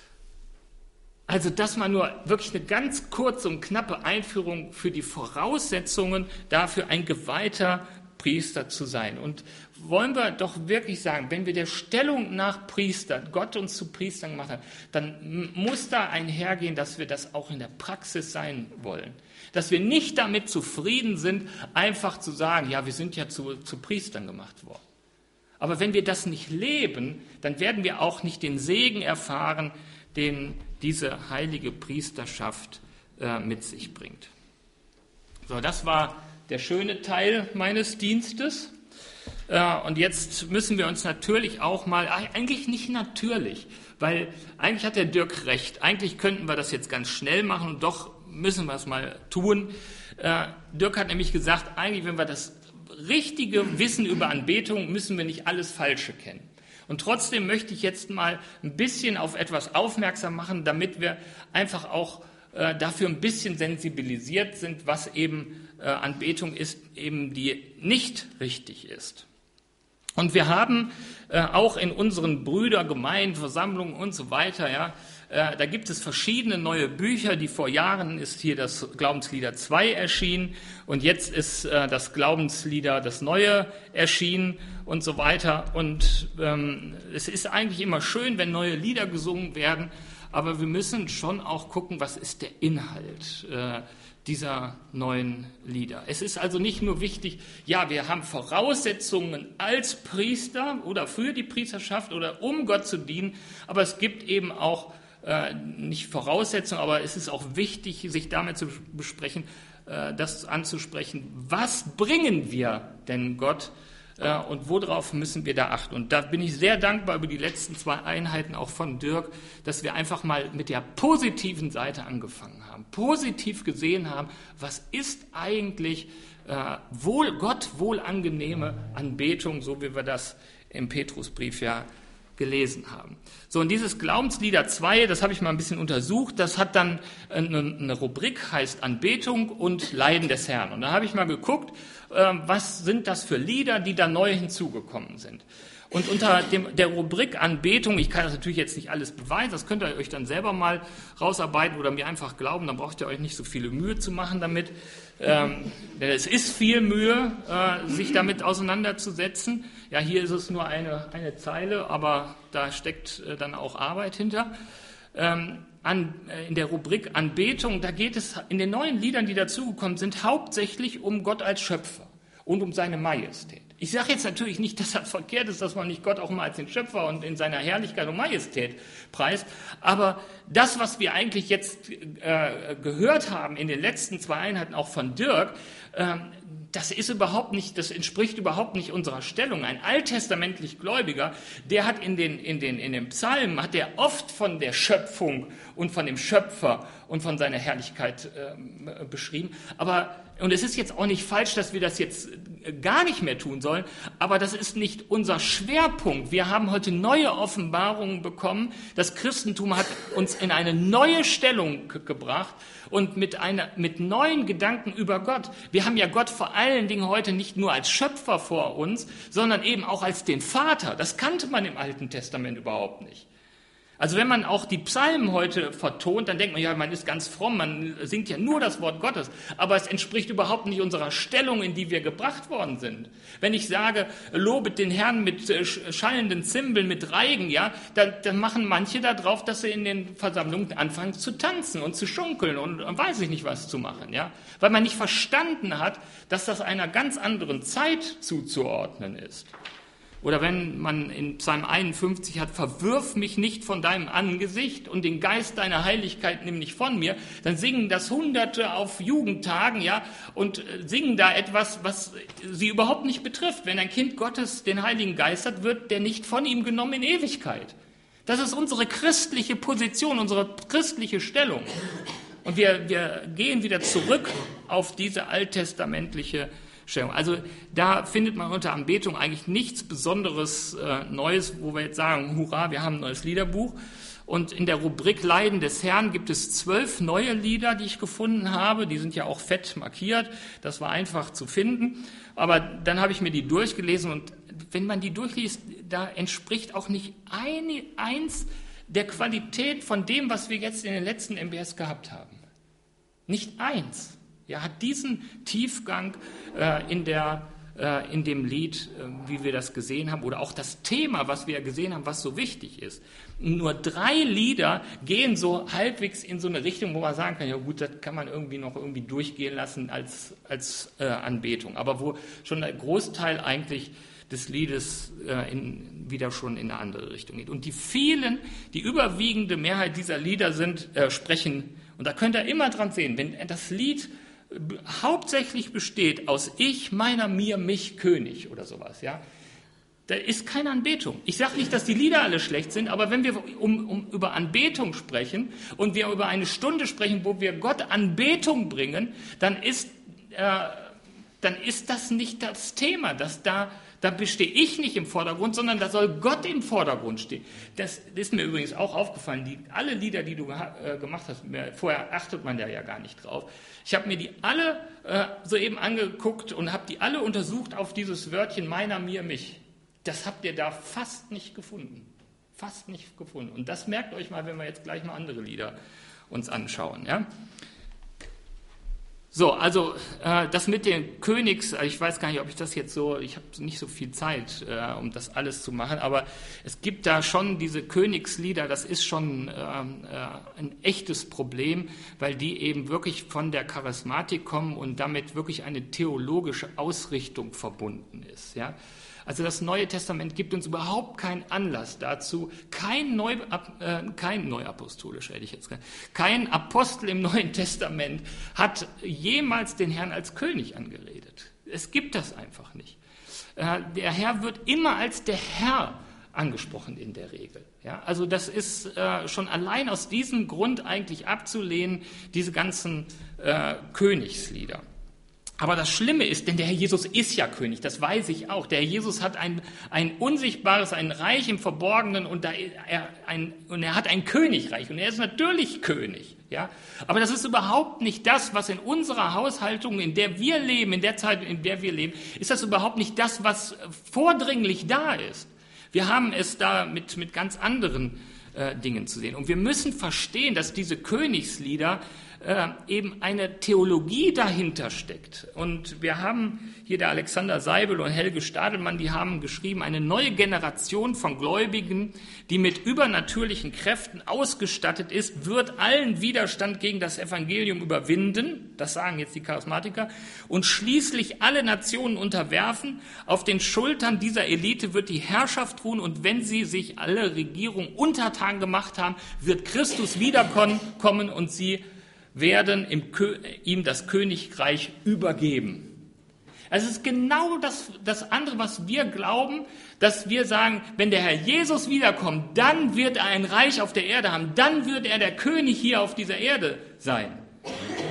Also das mal nur wirklich eine ganz kurze und knappe Einführung für die Voraussetzungen dafür, ein geweihter Priester zu sein. Und wollen wir doch wirklich sagen, wenn wir der Stellung nach Priester, Gott uns zu Priestern gemacht hat, dann muss da einhergehen, dass wir das auch in der Praxis sein wollen. Dass wir nicht damit zufrieden sind, einfach zu sagen, ja, wir sind ja zu Priestern gemacht worden. Aber wenn wir das nicht leben, dann werden wir auch nicht den Segen erfahren, den diese heilige Priesterschaft mit sich bringt. So, das war der schöne Teil meines Dienstes. Und jetzt müssen wir uns natürlich auch mal, eigentlich nicht natürlich, weil eigentlich hat der Dirk recht. Eigentlich könnten wir das jetzt ganz schnell machen und doch müssen wir es mal tun. Dirk hat nämlich gesagt, eigentlich, wenn wir das richtige Wissen über Anbetung, müssen wir nicht alles Falsche kennen. Und trotzdem möchte ich jetzt mal ein bisschen auf etwas aufmerksam machen, damit wir einfach auch dafür ein bisschen sensibilisiert sind, was eben Anbetung ist, eben die nicht richtig ist. Und wir haben auch in unseren Brüdergemeinden, Versammlungen und so weiter, ja, da gibt es verschiedene neue Bücher, die vor Jahren ist hier das Glaubenslieder 2 erschienen und jetzt ist das Glaubenslieder das Neue erschienen und so weiter. Und es ist eigentlich immer schön, wenn neue Lieder gesungen werden, aber wir müssen schon auch gucken, was ist der Inhalt dieser neuen Lieder. Es ist also nicht nur wichtig, ja, wir haben Voraussetzungen als Priester oder für die Priesterschaft oder um Gott zu dienen, aber es gibt eben auch nicht Voraussetzungen, aber es ist auch wichtig, sich damit zu besprechen, das anzusprechen, was bringen wir denn Gott und worauf müssen wir da achten. Und da bin ich sehr dankbar über die letzten 2 Einheiten auch von Dirk, dass wir einfach mal mit der positiven Seite angefangen haben, positiv gesehen haben, was ist eigentlich Gott wohlangenehme Anbetung, so wie wir das im Petrusbrief ja gelesen haben. So, und dieses Glaubenslieder 2, das habe ich mal ein bisschen untersucht, das hat dann eine Rubrik, heißt Anbetung und Leiden des Herrn. Und da habe ich mal geguckt, was sind das für Lieder, die da neu hinzugekommen sind. Und unter der Rubrik Anbetung, ich kann das natürlich jetzt nicht alles beweisen, das könnt ihr euch dann selber mal rausarbeiten oder mir einfach glauben, dann braucht ihr euch nicht so viele Mühe zu machen damit. Denn es ist viel Mühe, sich damit auseinanderzusetzen. Ja, hier ist es nur eine Zeile, aber da steckt dann auch Arbeit hinter. In der Rubrik Anbetung, da geht es in den neuen Liedern, die dazugekommen sind, hauptsächlich um Gott als Schöpfer und um seine Majestät. Ich sage jetzt natürlich nicht, dass das verkehrt ist, dass man nicht Gott auch mal als den Schöpfer und in seiner Herrlichkeit und Majestät preist, aber das, was wir eigentlich jetzt gehört haben in den letzten 2 Einheiten, auch von Dirk, das entspricht überhaupt nicht unserer Stellung. Ein alttestamentlich Gläubiger, der hat in den Psalmen, hat der oft von der Schöpfung und von dem Schöpfer und von seiner Herrlichkeit beschrieben. Und es ist jetzt auch nicht falsch, dass wir das jetzt gar nicht mehr tun sollen, aber das ist nicht unser Schwerpunkt. Wir haben heute neue Offenbarungen bekommen. Das Christentum hat uns in eine neue Stellung gebracht und mit neuen Gedanken über Gott. Wir haben ja Gott vor allen Dingen heute nicht nur als Schöpfer vor uns, sondern eben auch als den Vater. Das kannte man im Alten Testament überhaupt nicht. Also wenn man auch die Psalmen heute vertont, dann denkt man, ja, man ist ganz fromm, man singt ja nur das Wort Gottes, aber es entspricht überhaupt nicht unserer Stellung, in die wir gebracht worden sind. Wenn ich sage, lobet den Herrn mit schallenden Zimbeln, mit Reigen, ja, dann machen manche da drauf, dass sie in den Versammlungen anfangen zu tanzen und zu schunkeln und weiß ich nicht was zu machen, ja, weil man nicht verstanden hat, dass das einer ganz anderen Zeit zuzuordnen ist. Oder wenn man in Psalm 51 hat, verwirf mich nicht von deinem Angesicht und den Geist deiner Heiligkeit nimm nicht von mir, dann singen das Hunderte auf Jugendtagen, ja, und singen da etwas, was sie überhaupt nicht betrifft. Wenn ein Kind Gottes den Heiligen Geist hat, wird der nicht von ihm genommen in Ewigkeit. Das ist unsere christliche Position, unsere christliche Stellung. Und wir gehen wieder zurück auf diese alttestamentliche Stellung. Also da findet man unter Anbetung eigentlich nichts Besonderes Neues, wo wir jetzt sagen, hurra, wir haben ein neues Liederbuch. Und in der Rubrik Leiden des Herrn gibt es 12 neue Lieder, die ich gefunden habe. Die sind ja auch fett markiert. Das war einfach zu finden. Aber dann habe ich mir die durchgelesen und wenn man die durchliest, da entspricht auch nicht eins der Qualität von dem, was wir jetzt in den letzten MBS gehabt haben. Nicht eins. Ja, hat diesen Tiefgang in dem Lied, wie wir das gesehen haben, oder auch das Thema, was wir gesehen haben, was so wichtig ist. Nur 3 Lieder gehen so halbwegs in so eine Richtung, wo man sagen kann, ja gut, das kann man irgendwie noch durchgehen lassen als Anbetung. Aber wo schon der Großteil eigentlich des Liedes wieder schon in eine andere Richtung geht. Und die überwiegende Mehrheit dieser Lieder sprechen, und da könnt ihr immer dran sehen, wenn das Lied hauptsächlich besteht aus Ich, meiner, mir, mich, König oder sowas, ja, da ist keine Anbetung. Ich sage nicht, dass die Lieder alle schlecht sind, aber wenn wir über Anbetung sprechen und wir über eine Stunde sprechen, wo wir Gott Anbetung bringen, dann ist das nicht das Thema, da bestehe ich nicht im Vordergrund, sondern da soll Gott im Vordergrund stehen. Das ist mir übrigens auch aufgefallen. Alle Lieder, die du gemacht hast, vorher achtet man da ja gar nicht drauf. Ich habe mir die alle soeben angeguckt und habe die alle untersucht auf dieses Wörtchen meiner, mir, mich. Das habt ihr da fast nicht gefunden. Fast nicht gefunden. Und das merkt euch mal, wenn wir jetzt gleich mal andere Lieder uns anschauen. Ja? So, also das mit den Königs, ich weiß gar nicht, ob ich das jetzt so, ich habe nicht so viel Zeit, um das alles zu machen, aber es gibt da schon diese Königslieder, das ist schon ein echtes Problem, weil die eben wirklich von der Charismatik kommen und damit wirklich eine theologische Ausrichtung verbunden ist, ja. Also das Neue Testament gibt uns überhaupt keinen Anlass dazu, kein neuapostolisch, hätte ich jetzt gesagt, kein Apostel im Neuen Testament hat jemals den Herrn als König angeredet. Es gibt das einfach nicht. Der Herr wird immer als der Herr angesprochen in der Regel. Ja, also das ist schon allein aus diesem Grund eigentlich abzulehnen, diese ganzen Königslieder. Aber das Schlimme ist, denn der Herr Jesus ist ja König, das weiß ich auch. Der Herr Jesus hat ein unsichtbares, ein Reich im Verborgenen und er hat ein Königreich und er ist natürlich König. Ja? Aber das ist überhaupt nicht das, was in unserer Haushaltung, in der wir leben, in der Zeit, in der wir leben, ist das überhaupt nicht das, was vordringlich da ist. Wir haben es da mit ganz anderen Dingen zu sehen. Und wir müssen verstehen, dass diese Königslieder eben eine Theologie dahinter steckt. Und wir haben hier der Alexander Seibel und Helge Stadelmann, die haben geschrieben, eine neue Generation von Gläubigen, die mit übernatürlichen Kräften ausgestattet ist, wird allen Widerstand gegen das Evangelium überwinden, das sagen jetzt die Charismatiker, und schließlich alle Nationen unterwerfen. Auf den Schultern dieser Elite wird die Herrschaft ruhen und wenn sie sich alle Regierungen untertan gemacht haben, wird Christus wiederkommen und sie werden ihm das Königreich übergeben. Also es ist genau das andere, was wir glauben, dass wir sagen, wenn der Herr Jesus wiederkommt, dann wird er ein Reich auf der Erde haben, dann wird er der König hier auf dieser Erde sein.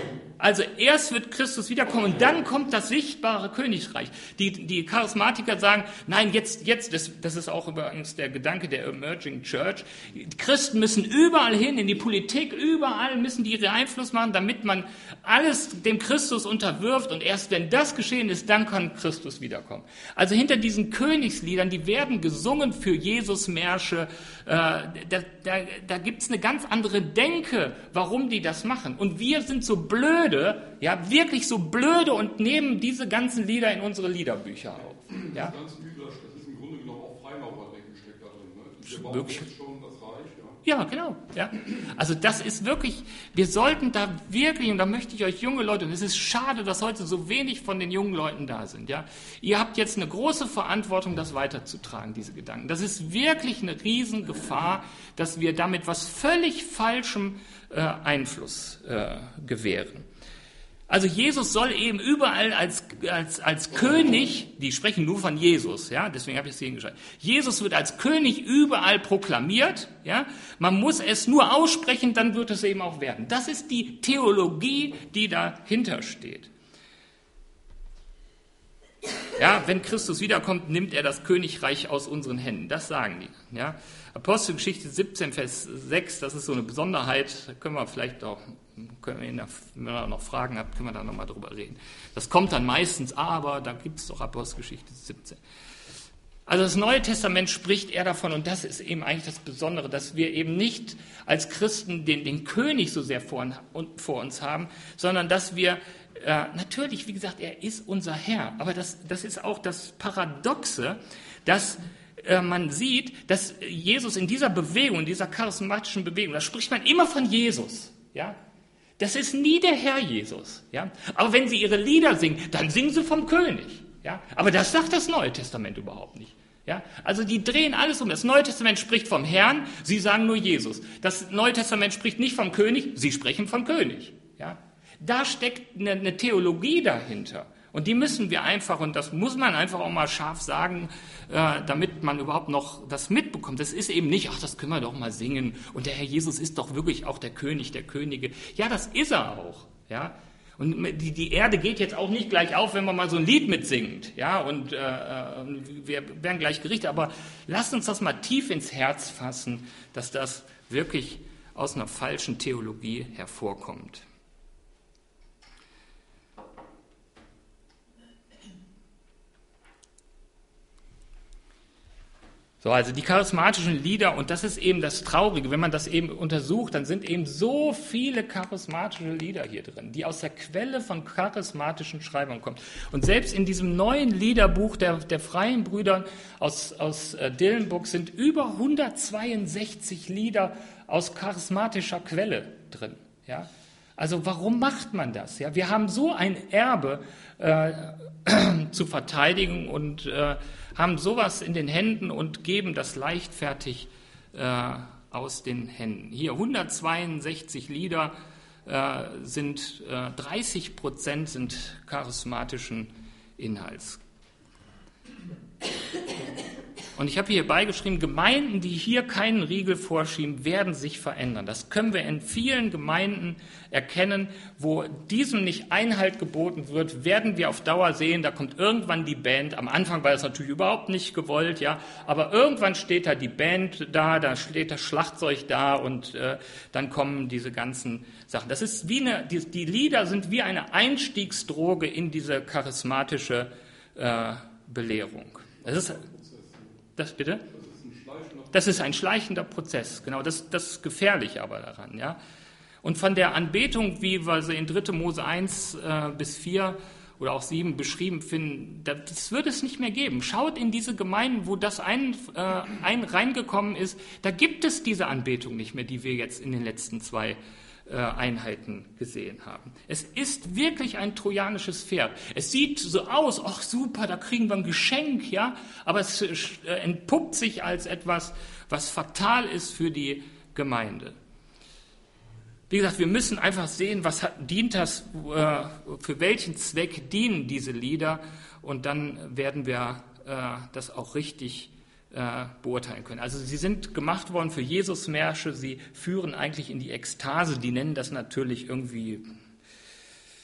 Also erst wird Christus wiederkommen und dann kommt das sichtbare Königreich. Die Charismatiker sagen, nein, jetzt, das ist auch übrigens der Gedanke der Emerging Church, Christen müssen überall hin, in die Politik, überall müssen die ihre Einfluss machen, damit man alles dem Christus unterwirft und erst wenn das geschehen ist, dann kann Christus wiederkommen. Also hinter diesen Königsliedern, die werden gesungen für Jesus-Märsche, da gibt's eine ganz andere Denke, warum die das machen. Und wir sind so blöde, ja, wirklich so blöde und nehmen diese ganzen Lieder in unsere Liederbücher auf. Ja? Das ganze Lieder, das ist im Grunde genommen auch Freimaurerdenken steckt da drin. Ne? Wir bauen Wirklich? jetzt schon das Reich. Ja, genau. Ja. Also das ist wirklich, wir sollten da wirklich, und da möchte ich euch junge Leute, und es ist schade, dass heute so wenig von den jungen Leuten da sind. Ja. Ihr habt jetzt eine große Verantwortung, das weiterzutragen, diese Gedanken. Das ist wirklich eine Riesengefahr, dass wir damit was völlig Falschem Einfluss gewähren. Also Jesus soll eben überall als König, die sprechen nur von Jesus, ja, deswegen habe ich es hier hingeschrieben. Jesus wird als König überall proklamiert, ja. Man muss es nur aussprechen, dann wird es eben auch werden. Das ist die Theologie, die dahinter steht. Ja, wenn Christus wiederkommt, nimmt er das Königreich aus unseren Händen. Das sagen die, ja. Apostelgeschichte 17, Vers 6, das ist so eine Besonderheit, da können wir vielleicht auch, wenn ihr noch Fragen habt, können wir da nochmal drüber reden. Das kommt dann meistens, aber da gibt es doch Apostelgeschichte 17. Also das Neue Testament spricht eher davon, und das ist eben eigentlich das Besondere, dass wir eben nicht als Christen den König so sehr vor uns haben, sondern dass wir, natürlich, wie gesagt, er ist unser Herr, aber das ist auch das Paradoxe, dass man sieht, dass Jesus in dieser Bewegung, in dieser charismatischen Bewegung, da spricht man immer von Jesus, ja. Das ist nie der Herr Jesus, ja. Aber wenn sie ihre Lieder singen, dann singen sie vom König, ja. Aber das sagt das Neue Testament überhaupt nicht, ja. Also die drehen alles um. Das Neue Testament spricht vom Herrn, sie sagen nur Jesus. Das Neue Testament spricht nicht vom König, sie sprechen vom König, ja. Da steckt eine Theologie dahinter. Und die müssen wir einfach, und das muss man einfach auch mal scharf sagen, damit man überhaupt noch das mitbekommt. Das ist eben nicht, ach, das können wir doch mal singen. Und der Herr Jesus ist doch wirklich auch der König der Könige. Ja, das ist er auch. Ja. Und die Erde geht jetzt auch nicht gleich auf, wenn man mal so ein Lied mitsingt. Ja, und wir werden gleich gerichtet. Aber lasst uns das mal tief ins Herz fassen, dass das wirklich aus einer falschen Theologie hervorkommt. So, also die charismatischen Lieder, und das ist eben das Traurige, wenn man das eben untersucht, dann sind eben so viele charismatische Lieder hier drin, die aus der Quelle von charismatischen Schreibern kommen. Und selbst in diesem neuen Liederbuch der Freien Brüder aus Dillenburg sind über 162 Lieder aus charismatischer Quelle drin. Ja? Also warum macht man das? Ja? Wir haben so ein Erbe zu verteidigen und haben sowas in den Händen und geben das leichtfertig aus den Händen. Hier 162 Lieder sind 30% sind charismatischen Inhalts. Und ich habe hier beigeschrieben, Gemeinden, die hier keinen Riegel vorschieben, werden sich verändern. Das können wir in vielen Gemeinden erkennen, wo diesem nicht Einhalt geboten wird, werden wir auf Dauer sehen, da kommt irgendwann die Band. Am Anfang war das natürlich überhaupt nicht gewollt, ja, aber irgendwann steht da die Band da steht das Schlagzeug da und dann kommen diese ganzen Sachen. Das ist wie die Lieder sind wie eine Einstiegsdroge in diese charismatische Belehrung. Das bitte? Das ist ein schleichender Prozess, genau, das ist gefährlich aber daran, ja. Und von der Anbetung, wie wir sie in 3. Mose 1 bis 4 oder auch 7 beschrieben finden, das wird es nicht mehr geben. Schaut in diese Gemeinden, wo das reingekommen ist, da gibt es diese Anbetung nicht mehr, die wir jetzt in den letzten 2 Einheiten gesehen haben. Es ist wirklich ein trojanisches Pferd. Es sieht so aus, ach super, da kriegen wir ein Geschenk, ja, aber es entpuppt sich als etwas, was fatal ist für die Gemeinde. Wie gesagt, wir müssen einfach sehen, dient das, für welchen Zweck dienen diese Lieder, und dann werden wir das auch richtig beurteilen können. Also sie sind gemacht worden für Jesus-Märsche, sie führen eigentlich in die Ekstase, die nennen das natürlich irgendwie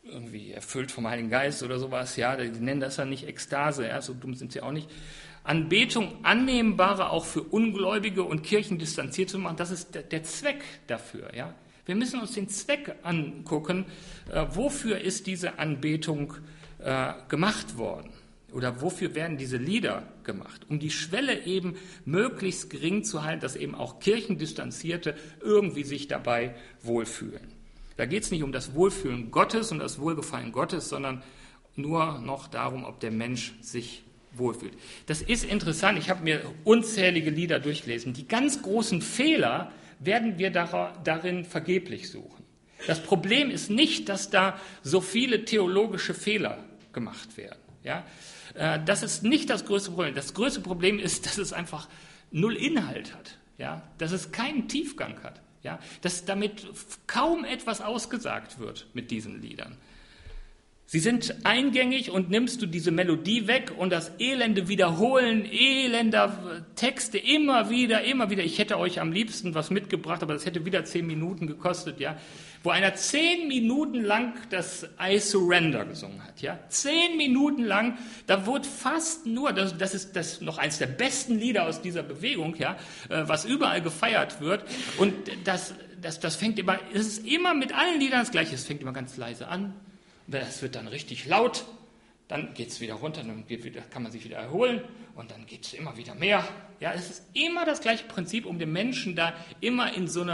irgendwie erfüllt vom Heiligen Geist oder sowas, ja, die nennen das ja nicht Ekstase, ja, so dumm sind sie auch nicht. Anbetung annehmbarer auch für Ungläubige und Kirchendistanziert zu machen, das ist der Zweck dafür, ja. Wir müssen uns den Zweck angucken, wofür ist diese Anbetung gemacht worden oder wofür werden diese Lieder gemacht, um die Schwelle eben möglichst gering zu halten, dass eben auch Kirchendistanzierte irgendwie sich dabei wohlfühlen. Da geht es nicht um das Wohlfühlen Gottes und das Wohlgefallen Gottes, sondern nur noch darum, ob der Mensch sich wohlfühlt. Das ist interessant, ich habe mir unzählige Lieder durchgelesen. Die ganz großen Fehler werden wir darin vergeblich suchen. Das Problem ist nicht, dass da so viele theologische Fehler gemacht werden. Ja? Das ist nicht das größte Problem. Das größte Problem ist, dass es einfach null Inhalt hat, ja? Dass es keinen Tiefgang hat. Ja, dass damit kaum etwas ausgesagt wird mit diesen Liedern. Sie sind eingängig und nimmst du diese Melodie weg und das elende Wiederholen, elender Texte immer wieder. Ich hätte euch am liebsten was mitgebracht, aber das hätte wieder 10 Minuten gekostet, ja. Wo einer 10 Minuten lang das I Surrender gesungen hat, ja. 10 Minuten lang, da wurde fast nur, das ist noch eines der besten Lieder aus dieser Bewegung, ja, was überall gefeiert wird. Und das fängt immer, es ist immer mit allen Liedern das Gleiche. Es fängt immer ganz leise an. Das wird dann richtig laut, dann geht es wieder runter, dann kann man sich wieder erholen und dann geht es immer wieder mehr. Ja, es ist immer das gleiche Prinzip, um den Menschen da immer in so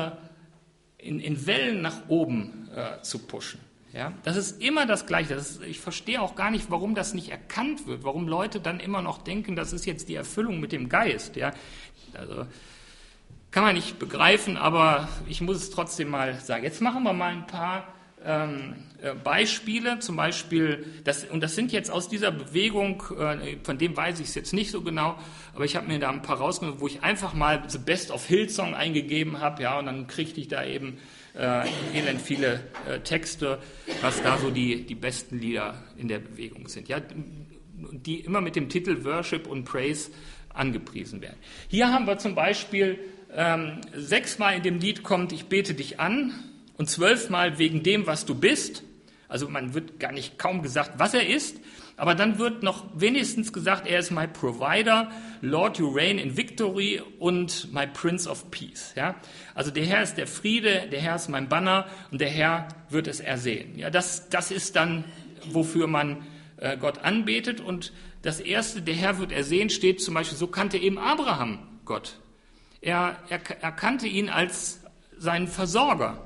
in Wellen nach oben zu pushen. Ja, das ist immer das Gleiche. Ich verstehe auch gar nicht, warum das nicht erkannt wird, warum Leute dann immer noch denken, das ist jetzt die Erfüllung mit dem Geist. Ja, also kann man nicht begreifen, aber ich muss es trotzdem mal sagen. Jetzt machen wir mal ein paar Beispiele, zum Beispiel, das sind jetzt aus dieser Bewegung, von dem weiß ich es jetzt nicht so genau, aber ich habe mir da ein paar rausgenommen, wo ich einfach mal The Best of Hillsong eingegeben habe, ja, und dann kriegte ich da eben elend viele Texte, was da so die besten Lieder in der Bewegung sind, ja, die immer mit dem Titel Worship und Praise angepriesen werden. Hier haben wir zum Beispiel 6-mal in dem Lied kommt, ich bete dich an, und 12-mal wegen dem, was du bist. Also man wird gar nicht kaum gesagt, was er ist, aber dann wird noch wenigstens gesagt, er ist my provider, Lord you reign in victory und my Prince of Peace. Ja? Also der Herr ist der Friede, der Herr ist mein Banner und der Herr wird es ersehen. Ja, das ist dann, wofür man Gott anbetet. Und das Erste, der Herr wird ersehen, steht zum Beispiel, so kannte eben Abraham Gott. Er kannte ihn als seinen Versorger.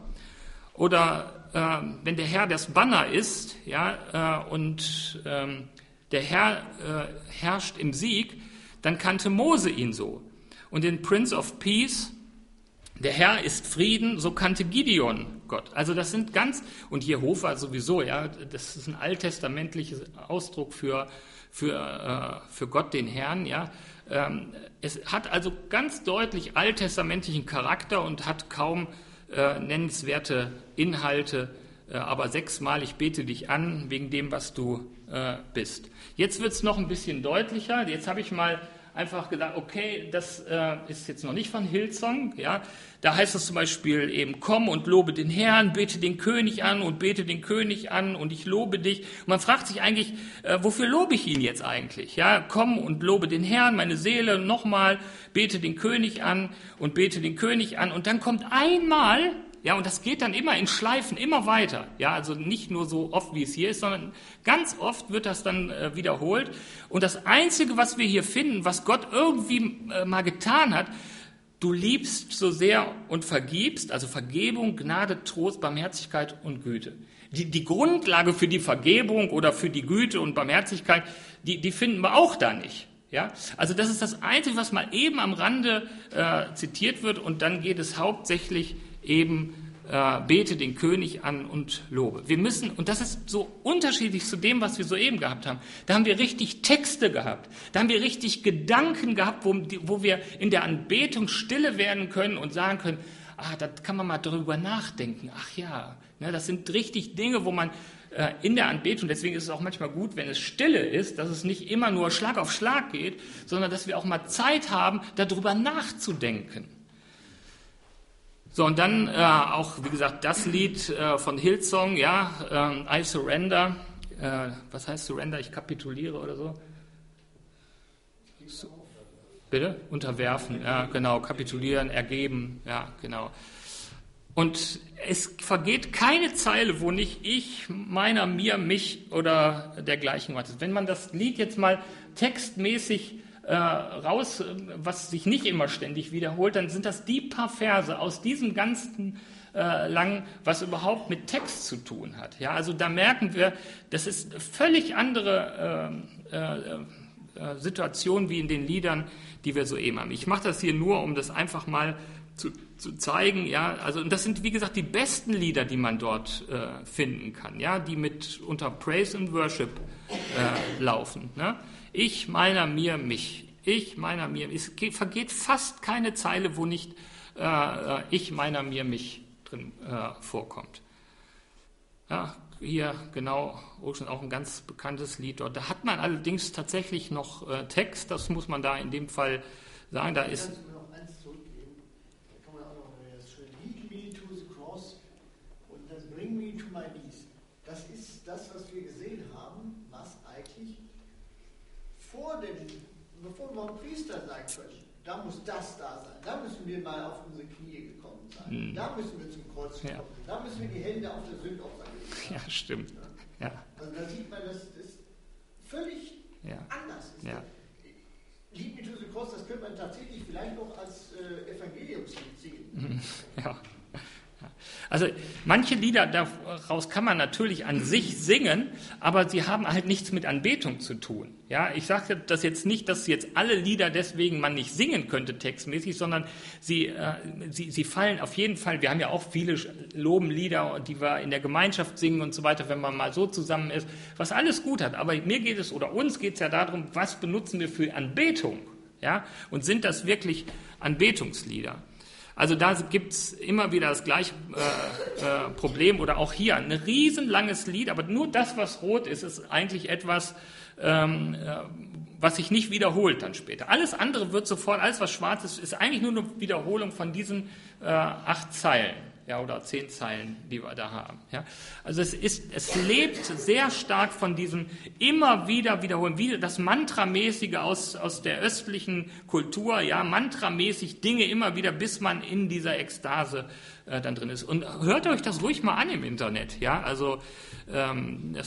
Oder wenn der Herr das Banner ist, ja, und der Herr herrscht im Sieg, dann kannte Mose ihn so. Und den Prince of Peace, der Herr ist Frieden, so kannte Gideon Gott. Also das sind und Jehova sowieso, ja, das ist ein alttestamentlicher Ausdruck für Gott, den Herrn, ja. Es hat also ganz deutlich alttestamentlichen Charakter und hat kaum nennenswerte Inhalte, aber 6-mal, ich bete dich an, wegen dem, was du bist. Jetzt wird es noch ein bisschen deutlicher. Jetzt habe ich mal einfach gedacht, okay, das ist jetzt noch nicht von Hillsong, ja. Da heißt es zum Beispiel eben, komm und lobe den Herrn, bete den König an und bete den König an und ich lobe dich. Und man fragt sich eigentlich, wofür lobe ich ihn jetzt eigentlich? Ja, komm und lobe den Herrn, meine Seele, nochmal, bete den König an und bete den König an. Und dann kommt einmal, ja, und das geht dann immer in Schleifen, immer weiter. Ja, also nicht nur so oft, wie es hier ist, sondern ganz oft wird das dann wiederholt. Und das Einzige, was wir hier finden, was Gott irgendwie mal getan hat, du liebst so sehr und vergibst, also Vergebung, Gnade, Trost, Barmherzigkeit und Güte. Die Grundlage für die Vergebung oder für die Güte und Barmherzigkeit, die finden wir auch da nicht. Ja? Also das ist das Einzige, was mal eben am Rande zitiert wird und dann geht es hauptsächlich eben bete den König an und lobe. Wir müssen, und das ist so unterschiedlich zu dem, was wir soeben gehabt haben, da haben wir richtig Texte gehabt, da haben wir richtig Gedanken gehabt, wo wir in der Anbetung stille werden können und sagen können, da kann man mal drüber nachdenken, ach ja, ne, das sind richtig Dinge, wo man in der Anbetung, deswegen ist es auch manchmal gut, wenn es stille ist, dass es nicht immer nur Schlag auf Schlag geht, sondern dass wir auch mal Zeit haben, darüber nachzudenken. So, und dann auch, wie gesagt, das Lied von Hillsong, ja, I Surrender. Was heißt Surrender? Ich kapituliere oder so? Bitte? Unterwerfen, ja, genau. Kapitulieren, ergeben, ja, genau. Und es vergeht keine Zeile, wo nicht ich, meiner, mir, mich oder dergleichen was ist. Wenn man das Lied jetzt mal textmäßig was sich nicht immer ständig wiederholt, dann sind das die paar Verse aus diesem ganzen lang, was überhaupt mit Text zu tun hat. Ja, also da merken wir, das ist völlig andere Situation wie in den Liedern, die wir soeben haben. Ich mache das hier nur, um das einfach mal zu zeigen. Ja, also und das sind wie gesagt die besten Lieder, die man dort finden kann. Ja, die unter Praise and Worship laufen. Ne? Ich, meiner, mir, mich. Ich, meiner, mir. Es vergeht fast keine Zeile, wo nicht ich, meiner, mir, mich drin vorkommt. Ja, hier genau, Ocean, auch ein ganz bekanntes Lied dort. Da hat man allerdings tatsächlich noch Text, das muss man da in dem Fall sagen. Da ist. Kannst du mir noch eins zurückgeben? Da kann man auch noch das schön Lead me to the cross und das Bring me to my knees. Das ist das, was wir gesehen haben, was eigentlich bevor wir einen Priester sein können, da muss das da sein. Da müssen wir mal auf unsere Knie gekommen sein. Da müssen wir zum Kreuz kommen. Ja. Da müssen wir die Hände auf der Sündopfer legen. Ja, stimmt. Ja. Also da sieht man, dass das völlig anders ist. Ja. Lead me to the cross, das könnte man tatsächlich vielleicht noch als Evangeliumslied singen. Ja. Also manche Lieder, daraus kann man natürlich an sich singen, aber sie haben halt nichts mit Anbetung zu tun. Ja, ich sage das jetzt nicht, dass jetzt alle Lieder deswegen man nicht singen könnte textmäßig, sondern sie fallen auf jeden Fall. Wir haben ja auch viele Lobenlieder, die wir in der Gemeinschaft singen und so weiter, wenn man mal so zusammen ist, was alles gut hat. Aber mir geht es oder uns geht es ja darum, was benutzen wir für Anbetung? Ja, und sind das wirklich Anbetungslieder? Also da gibt's immer wieder das gleiche Problem oder auch hier ein riesenlanges Lied, aber nur das, was rot ist, ist eigentlich etwas, was sich nicht wiederholt dann später. Alles andere wird sofort, alles was schwarz ist, ist eigentlich nur eine Wiederholung von diesen 8 Zeilen, ja, oder 10 Zeilen, die wir da haben. Ja. Also es lebt sehr stark von diesem immer wieder wiederholen, wie das Mantramäßige aus der östlichen Kultur, ja, mantramäßig Dinge immer wieder, bis man in dieser Ekstase dann drin ist. Und hört euch das ruhig mal an im Internet, ja, also dann,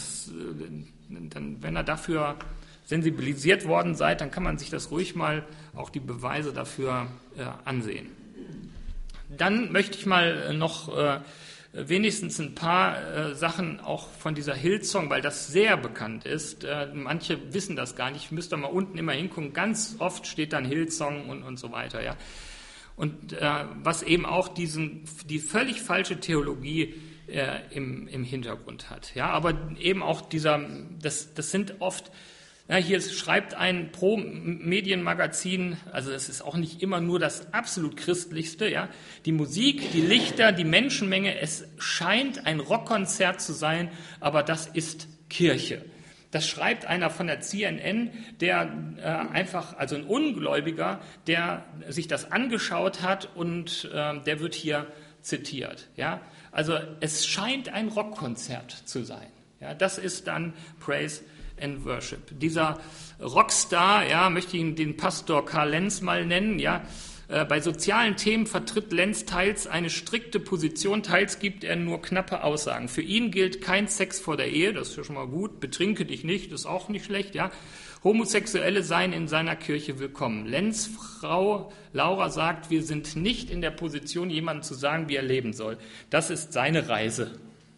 wenn ihr dafür sensibilisiert worden seid, dann kann man sich das ruhig mal, auch die Beweise dafür ansehen. Dann möchte ich mal noch wenigstens ein paar Sachen auch von dieser Hillsong, weil das sehr bekannt ist. Manche wissen das gar nicht. Ich müsste mal unten immer hingucken. Ganz oft steht dann Hillsong und so weiter. Ja. Und was eben auch die völlig falsche Theologie im Hintergrund hat. Ja, aber eben auch das sind oft. Ja, hier schreibt ein Pro-Medienmagazin, also das ist auch nicht immer nur das absolut Christlichste, ja. Die Musik, die Lichter, die Menschenmenge, es scheint ein Rockkonzert zu sein, aber das ist Kirche. Das schreibt einer von der CNN, der also ein Ungläubiger, der sich das angeschaut hat und der wird hier zitiert, ja. Also es scheint ein Rockkonzert zu sein, ja. Das ist dann Praise and Worship. Dieser Rockstar, ja, möchte ich ihn den Pastor Karl Lenz mal nennen, ja, bei sozialen Themen vertritt Lenz teils eine strikte Position, teils gibt er nur knappe Aussagen. Für ihn gilt kein Sex vor der Ehe, das ist ja schon mal gut, betrinke dich nicht, das ist auch nicht schlecht, ja. Homosexuelle seien in seiner Kirche willkommen. Lenz Frau Laura sagt, wir sind nicht in der Position, jemandem zu sagen, wie er leben soll. Das ist seine Reise.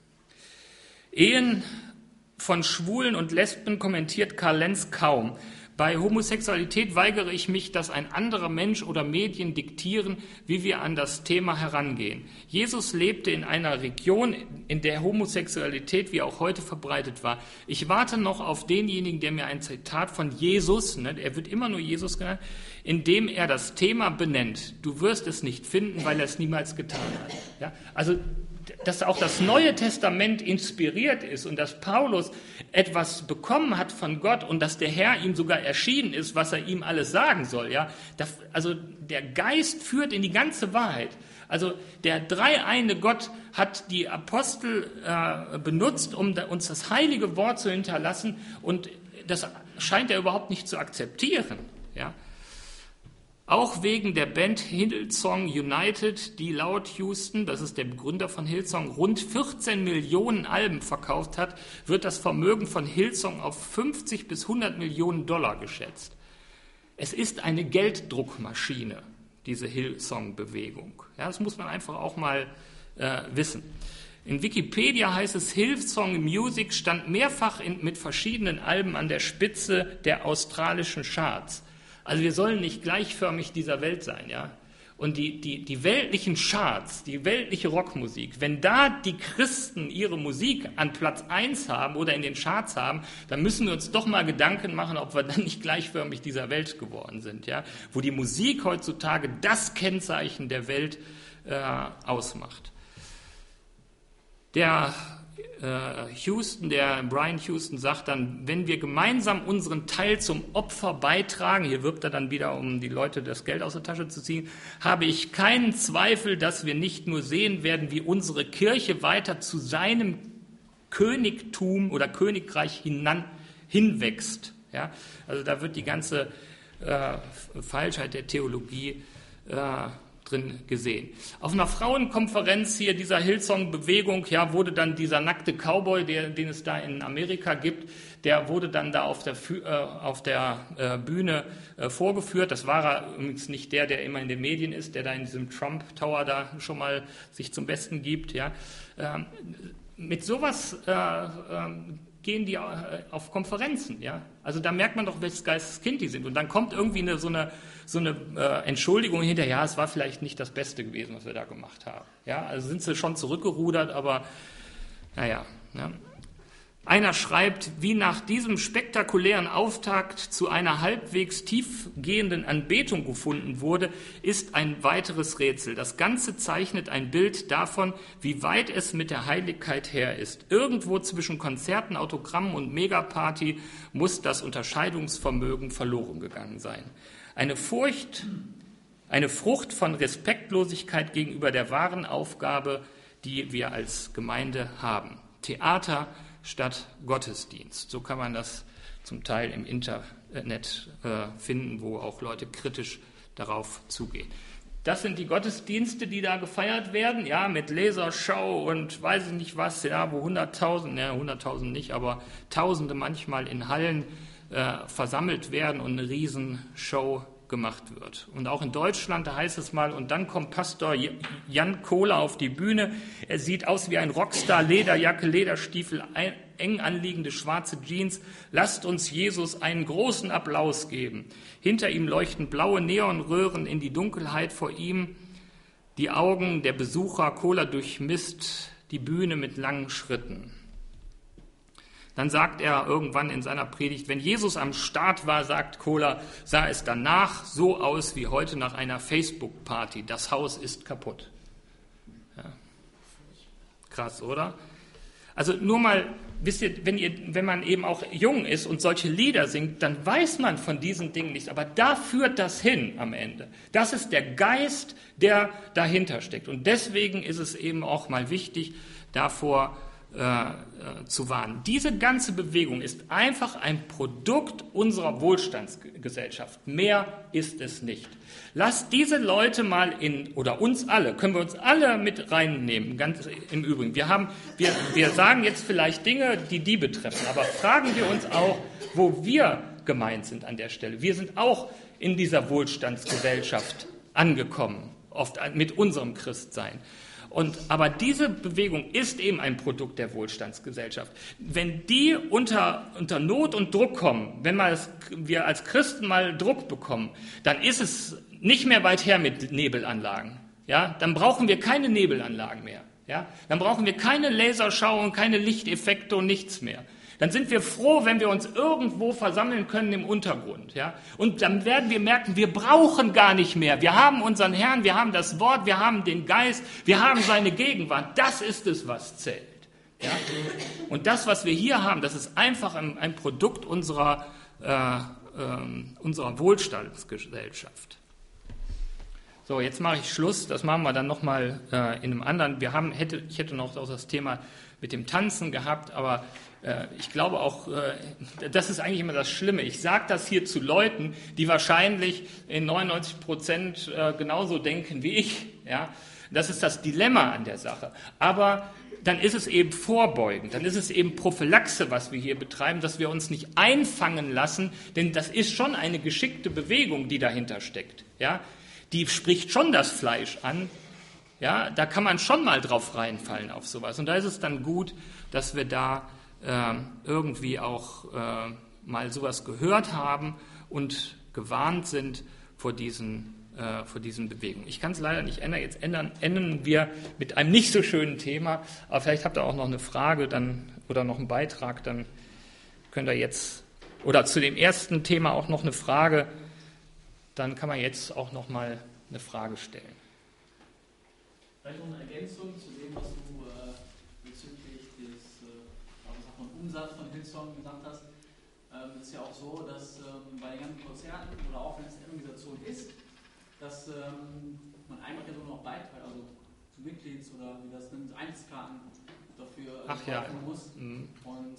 Ehen von Schwulen und Lesben kommentiert Karl Lenz kaum. Bei Homosexualität weigere ich mich, dass ein anderer Mensch oder Medien diktieren, wie wir an das Thema herangehen. Jesus lebte in einer Region, in der Homosexualität wie auch heute verbreitet war. Ich warte noch auf denjenigen, der mir ein Zitat von Jesus, er wird immer nur Jesus genannt, in dem er das Thema benennt. Du wirst es nicht finden, weil er es niemals getan hat. Ja? Also dass auch das Neue Testament inspiriert ist und dass Paulus etwas bekommen hat von Gott und dass der Herr ihm sogar erschienen ist, was er ihm alles sagen soll. Ja? Also der Geist führt in die ganze Wahrheit. Also der dreieine Gott hat die Apostel benutzt, um uns das heilige Wort zu hinterlassen, und das scheint er überhaupt nicht zu akzeptieren. Ja? Auch wegen der Band Hillsong United, die laut Houston, das ist der Begründer von Hillsong, rund 14 Millionen Alben verkauft hat, wird das Vermögen von Hillsong auf 50 bis 100 Millionen Dollar geschätzt. Es ist eine Gelddruckmaschine, diese Hillsong-Bewegung. Ja, das muss man einfach auch mal wissen. In Wikipedia heißt es, Hillsong Music stand mehrfach mit verschiedenen Alben an der Spitze der australischen Charts. Also wir sollen nicht gleichförmig dieser Welt sein, ja. Und die weltlichen Charts, die weltliche Rockmusik, wenn da die Christen ihre Musik an Platz 1 haben oder in den Charts haben, dann müssen wir uns doch mal Gedanken machen, ob wir dann nicht gleichförmig dieser Welt geworden sind, ja. Wo die Musik heutzutage das Kennzeichen der Welt ausmacht. Der Brian Houston sagt dann, wenn wir gemeinsam unseren Teil zum Opfer beitragen, hier wirbt er dann wieder, um die Leute das Geld aus der Tasche zu ziehen, habe ich keinen Zweifel, dass wir nicht nur sehen werden, wie unsere Kirche weiter zu seinem Königtum oder Königreich hinwächst. Ja? Also da wird die ganze Falschheit der Theologie drin gesehen. Auf einer Frauenkonferenz hier dieser Hillsong-Bewegung, ja, wurde dann dieser nackte Cowboy, den es da in Amerika gibt, der wurde dann da auf der Bühne vorgeführt. Das war er übrigens nicht der immer in den Medien ist, der da in diesem Trump Tower da schon mal sich zum Besten gibt. Ja. Mit sowas gehen die auf Konferenzen, ja. Also da merkt man doch, welches Geisteskind die sind. Und dann kommt irgendwie so eine Entschuldigung hinterher, ja, es war vielleicht nicht das Beste gewesen, was wir da gemacht haben. Ja, also sind sie schon zurückgerudert, aber naja. Ja. Einer schreibt, wie nach diesem spektakulären Auftakt zu einer halbwegs tiefgehenden Anbetung gefunden wurde, ist ein weiteres Rätsel. Das Ganze zeichnet ein Bild davon, wie weit es mit der Heiligkeit her ist. Irgendwo zwischen Konzerten, Autogrammen und Megaparty muss das Unterscheidungsvermögen verloren gegangen sein. Eine Frucht von Respektlosigkeit gegenüber der wahren Aufgabe, die wir als Gemeinde haben. Theater statt Gottesdienst. So kann man das zum Teil im Internet finden, wo auch Leute kritisch darauf zugehen. Das sind die Gottesdienste, die da gefeiert werden, ja, mit Lasershow und weiß ich nicht was, ja, wo 100.000 nicht, aber Tausende manchmal in Hallen versammelt werden und eine Riesenshow gemacht wird. Und auch in Deutschland, da heißt es mal, und dann kommt Pastor Jan Kohler auf die Bühne. Er sieht aus wie ein Rockstar, Lederjacke, Lederstiefel, eng anliegende schwarze Jeans. Lasst uns Jesus einen großen Applaus geben. Hinter ihm leuchten blaue Neonröhren in die Dunkelheit, vor ihm die Augen der Besucher. Kohler durchmisst die Bühne mit langen Schritten. Dann sagt er irgendwann in seiner Predigt, wenn Jesus am Start war, sagt Kohler, sah es danach so aus wie heute nach einer Facebook-Party. Das Haus ist kaputt. Ja. Krass, oder? Also nur mal, wisst ihr, wenn man eben auch jung ist und solche Lieder singt, dann weiß man von diesen Dingen nichts. Aber da führt das hin am Ende. Das ist der Geist, der dahinter steckt. Und deswegen ist es eben auch mal wichtig, davor zu warnen. Diese ganze Bewegung ist einfach ein Produkt unserer Wohlstandsgesellschaft. Mehr ist es nicht. Lasst diese Leute mal oder uns alle, können wir uns alle mit reinnehmen, ganz im Übrigen. Wir sagen jetzt vielleicht Dinge, die betreffen, aber fragen wir uns auch, wo wir gemeint sind an der Stelle. Wir sind auch in dieser Wohlstandsgesellschaft angekommen, oft mit unserem Christsein. Aber diese Bewegung ist eben ein Produkt der Wohlstandsgesellschaft. Wenn die unter Not und Druck kommen, wenn wir als Christen mal Druck bekommen, dann ist es nicht mehr weit her mit Nebelanlagen. Ja? Dann brauchen wir keine Nebelanlagen mehr. Ja? Dann brauchen wir keine Laserschau und keine Lichteffekte und nichts mehr. Dann sind wir froh, wenn wir uns irgendwo versammeln können im Untergrund. Ja? Und dann werden wir merken, wir brauchen gar nicht mehr. Wir haben unseren Herrn, wir haben das Wort, wir haben den Geist, wir haben seine Gegenwart. Das ist es, was zählt. Ja? Und das, was wir hier haben, das ist einfach ein Produkt unserer Wohlstandsgesellschaft. So, jetzt mache ich Schluss. Das machen wir dann nochmal in einem anderen. Ich hätte noch das Thema mit dem Tanzen gehabt, aber ich glaube auch, das ist eigentlich immer das Schlimme. Ich sage das hier zu Leuten, die wahrscheinlich in 99% genauso denken wie ich. Ja? Das ist das Dilemma an der Sache. Aber dann ist es eben vorbeugend, dann ist es eben Prophylaxe, was wir hier betreiben, dass wir uns nicht einfangen lassen, denn das ist schon eine geschickte Bewegung, die dahinter steckt. Ja? Die spricht schon das Fleisch an. Ja? Da kann man schon mal drauf reinfallen auf sowas. Und da ist es dann gut, dass wir da irgendwie auch mal sowas gehört haben und gewarnt sind vor diesen Bewegungen. Ich kann es leider nicht ändern. Jetzt enden wir mit einem nicht so schönen Thema, aber vielleicht habt ihr auch noch eine Frage dann oder noch einen Beitrag, dann könnt ihr jetzt, oder zu dem ersten Thema auch noch eine Frage, dann kann man jetzt auch noch mal eine Frage stellen. Vielleicht noch eine Ergänzung zu dem, was du bezüglich des Umsatz von Hillsong gesagt hast. Es ist ja auch so, dass bei den ganzen Konzerten oder auch wenn es eine Organisation ist, dass man einfach ja nur noch beiträgt, also zu Mitglieds- oder wie das nennt, Eintrittskarten dafür kaufen muss. Mhm. Und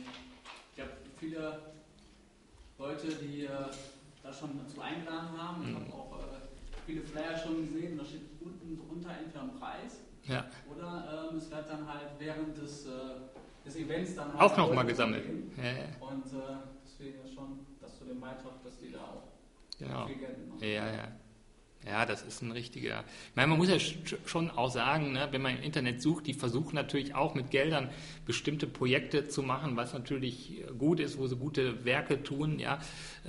ich habe viele Leute, die da schon dazu eingeladen haben. Ich habe auch viele Flyer schon gesehen, da steht unten drunter entweder ein Preis oder es wird dann halt während des Events dann halt auch nochmal gesammelt. Und deswegen ist schon das zu dem Beitrag, dass die da auch viel Geld machen. Ja, das ist ein richtiger. Ich meine, man muss ja schon auch sagen, ne, wenn man im Internet sucht, die versuchen natürlich auch mit Geldern bestimmte Projekte zu machen, was natürlich gut ist, wo sie gute Werke tun. Ja,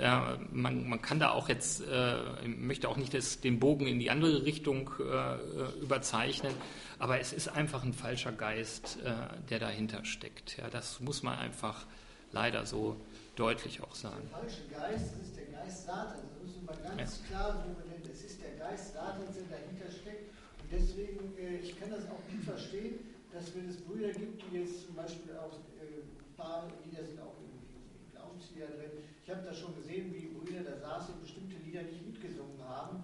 man kann da auch jetzt, möchte auch nicht den Bogen in die andere Richtung überzeichnen, aber es ist einfach ein falscher Geist, der dahinter steckt. Ja, das muss man einfach leider so deutlich auch sagen. Der falsche Geist ist der Geist Satans. Das müssen wir ganz klar so benennen. Es ist der Geist Satans, der dahinter steckt. Und deswegen, ich kann das auch gut verstehen, dass wenn es Brüder gibt, die jetzt zum Beispiel auch ein paar Lieder sind auch in Glaubenslieder drin. Ich habe da schon gesehen, wie Brüder da saßen und bestimmte Lieder nicht mitgesungen haben,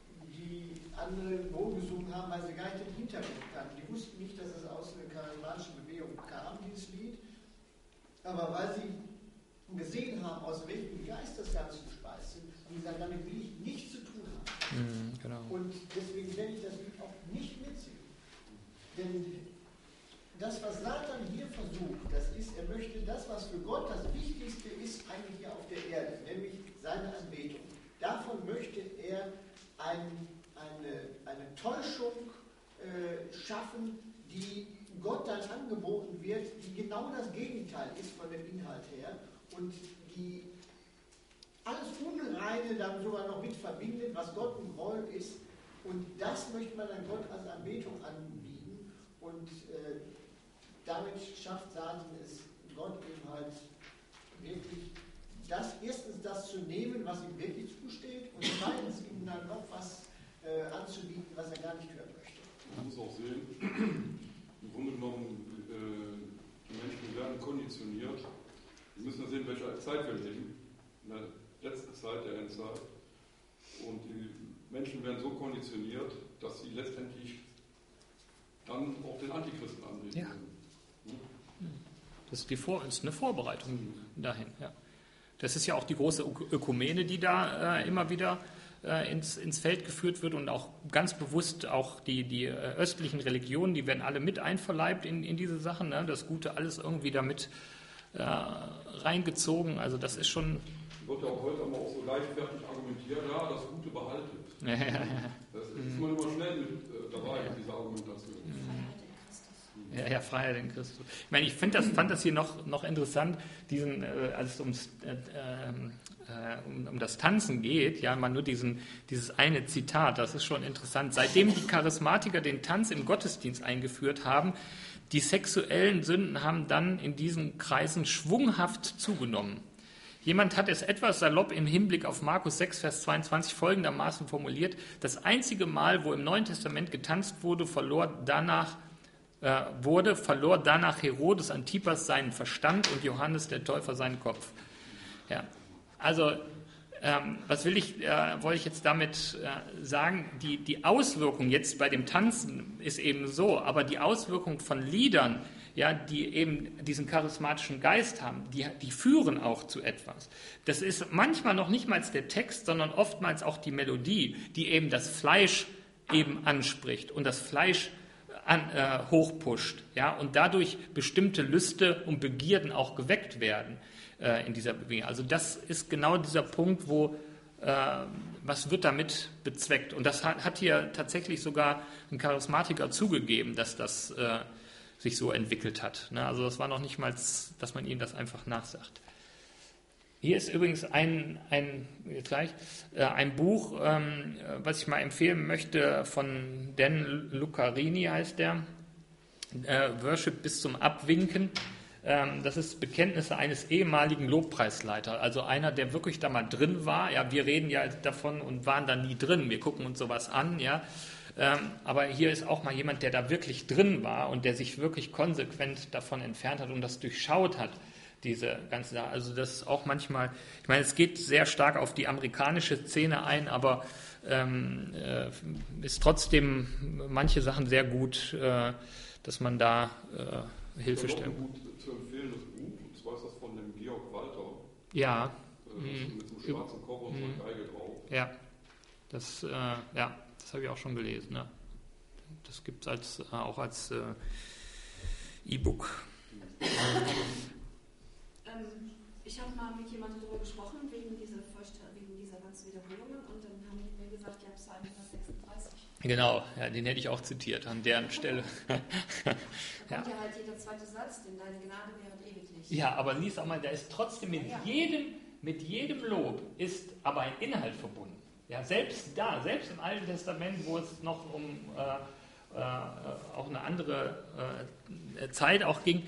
die andere wohl gesungen haben, weil sie gar nicht den Hintergrund kannten. Die wussten nicht, dass es aus einer charismatischen Bewegung kam, dieses Lied. Aber weil sie gesehen haben, aus welchem Geist das Ganze gespeist sind, und gesagt, damit will ich nichts zu tun haben. Genau. Und deswegen werde ich das Lied auch nicht mitsingen. Denn das, was Satan hier versucht, das ist, er möchte das, was für Gott das Wichtigste ist, eigentlich hier auf der Erde, nämlich seine Anbetung. Davon möchte er eine Täuschung schaffen, die Gott dann angeboten wird, die genau das Gegenteil ist von dem Inhalt her und die alles Unreine dann sogar noch mit verbindet, was Gott ein Groll ist. Und das möchte man dann Gott als Anbetung anbieten. Und damit schafft Satan es, Gott eben halt wirklich erstens das zu nehmen, was ihm wirklich zusteht, und zweitens ihm dann noch was anzubieten, was er gar nicht hören möchte. Man muss auch sehen, im Grunde genommen, die Menschen werden konditioniert. Wir müssen ja sehen, in welcher Zeit wir leben. In der letzten Zeit, der Endzeit. Und die Menschen werden so konditioniert, dass sie letztendlich dann auch den Antichristen anbeten. Ja. Das ist eine Vorbereitung dahin. Ja. Das ist ja auch die große Ökumene, die da immer wieder ins Feld geführt wird und auch ganz bewusst auch die östlichen Religionen, die werden alle mit einverleibt in diese Sachen, ne? Das Gute alles irgendwie damit reingezogen, also das ist schon... Wird ja auch heute aber auch so leichtfertig argumentiert, ja, das Gute behaltet. Das ist man immer schnell mit dabei, diese Argumentation. Ja, Freiheit in Christus. Ich meine, fand das hier noch interessant, als es um das Tanzen geht, ja, mal nur dieses eine Zitat, das ist schon interessant. Seitdem die Charismatiker den Tanz im Gottesdienst eingeführt haben, Die sexuellen Sünden haben dann in diesen Kreisen schwunghaft zugenommen. Jemand hat es etwas salopp im Hinblick auf Markus 6, Vers 22 folgendermaßen formuliert: Das einzige Mal, wo im Neuen Testament getanzt wurde, verlor danach Herodes Antipas seinen Verstand und Johannes der Täufer seinen Kopf. Ja, also was wollte ich jetzt damit sagen? Die Auswirkung jetzt bei dem Tanzen ist eben so, aber die Auswirkung von Liedern, ja, die eben diesen charismatischen Geist haben, die führen auch zu etwas. Das ist manchmal noch nicht mal der Text, sondern oftmals auch die Melodie, die eben das Fleisch eben anspricht und das Fleisch hochpusht, ja, und dadurch bestimmte Lüste und Begierden auch geweckt werden in dieser Bewegung. Also das ist genau dieser Punkt, wo was wird damit bezweckt. Und das hat hier tatsächlich sogar ein Charismatiker zugegeben, dass das sich so entwickelt hat. Ne? Also das war noch nicht mal, dass man ihm das einfach nachsagt. Hier ist übrigens ein Buch, was ich mal empfehlen möchte, von Dan Lucarini heißt der, Worship bis zum Abwinken. Das ist Bekenntnisse eines ehemaligen Lobpreisleiters, also einer, der wirklich da mal drin war. Ja, wir reden ja davon und waren da nie drin, wir gucken uns sowas an, ja. Aber hier ist auch mal jemand, der da wirklich drin war und der sich wirklich konsequent davon entfernt hat und das durchschaut hat, diese ganze Sache. Also das ist auch manchmal, ich meine, es geht sehr stark auf die amerikanische Szene ein, aber ist trotzdem manche Sachen sehr gut, dass man da Hilfe stellt. Zu empfehlendes Buch, und zwar ist das von dem Georg Walter. Ja. Mit so einem schwarzen Cover und so einer Geige drauf. Ja, das habe ich auch schon gelesen. Ne? Das gibt es auch als E-Book. Ich habe mal mit jemandem darüber gesprochen, wegen dieser ganzen Wiederholungen, und dann haben die mir gesagt, ja, Psalm 136. Genau, ja, den hätte ich auch zitiert an deren Stelle. Da kommt ja halt jeder zweite Satz, denn deine Gnade währet ewiglich. Ja, aber lies auch mal, da ist trotzdem mit jedem Lob ist aber ein Inhalt verbunden. Ja, selbst im Alten Testament, wo es noch um auch eine andere Zeit auch ging,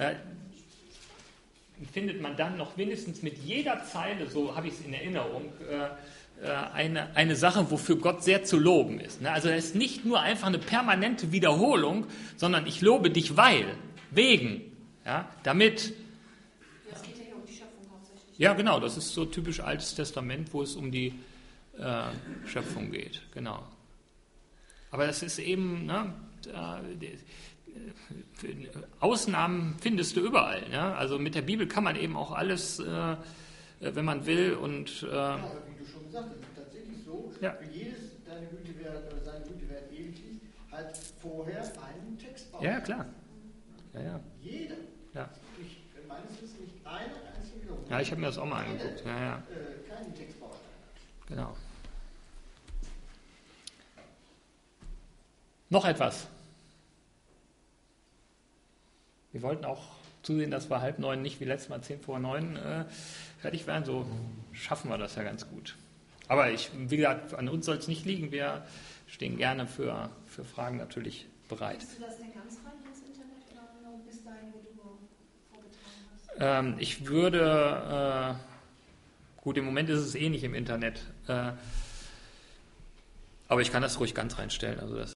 findet man dann noch mindestens mit jeder Zeile, so habe ich es in Erinnerung, eine Sache, wofür Gott sehr zu loben ist. Also es ist nicht nur einfach eine permanente Wiederholung, sondern ich lobe dich, wegen, ja, damit. Es geht ja hier um die Schöpfung hauptsächlich. Ja, genau, das ist so typisch Altes Testament, wo es um die Schöpfung geht, genau. Aber das ist eben, ne, Ausnahmen findest du überall. Ne? Also mit der Bibel kann man eben auch alles, wenn man will. Und, ja, aber wie du schon gesagt hast, es ist tatsächlich so, ja. Für jedes deine Güte wäre oder seine Güte wäre ewiglich, halt vorher einen Text bauen. Ja, klar. Ja. Jeder. Ja. Meines Wissens nicht eine einzige Lösung. Ja, ich habe mir das auch mal angeguckt. Ja. Keinen Textbaustein hat. Genau. Noch etwas. Wir wollten auch zusehen, dass wir 8:30 nicht wie letztes Mal 8:50 fertig werden. So schaffen wir das ja ganz gut. Aber wie gesagt, an uns soll es nicht liegen. Wir stehen gerne für Fragen natürlich bereit. Bist du das denn ganz rein ins Internet oder nur bis dahin, wo du vorgetragen hast? Ich würde, gut, im Moment ist es eh nicht im Internet, aber ich kann das ruhig ganz reinstellen. Also das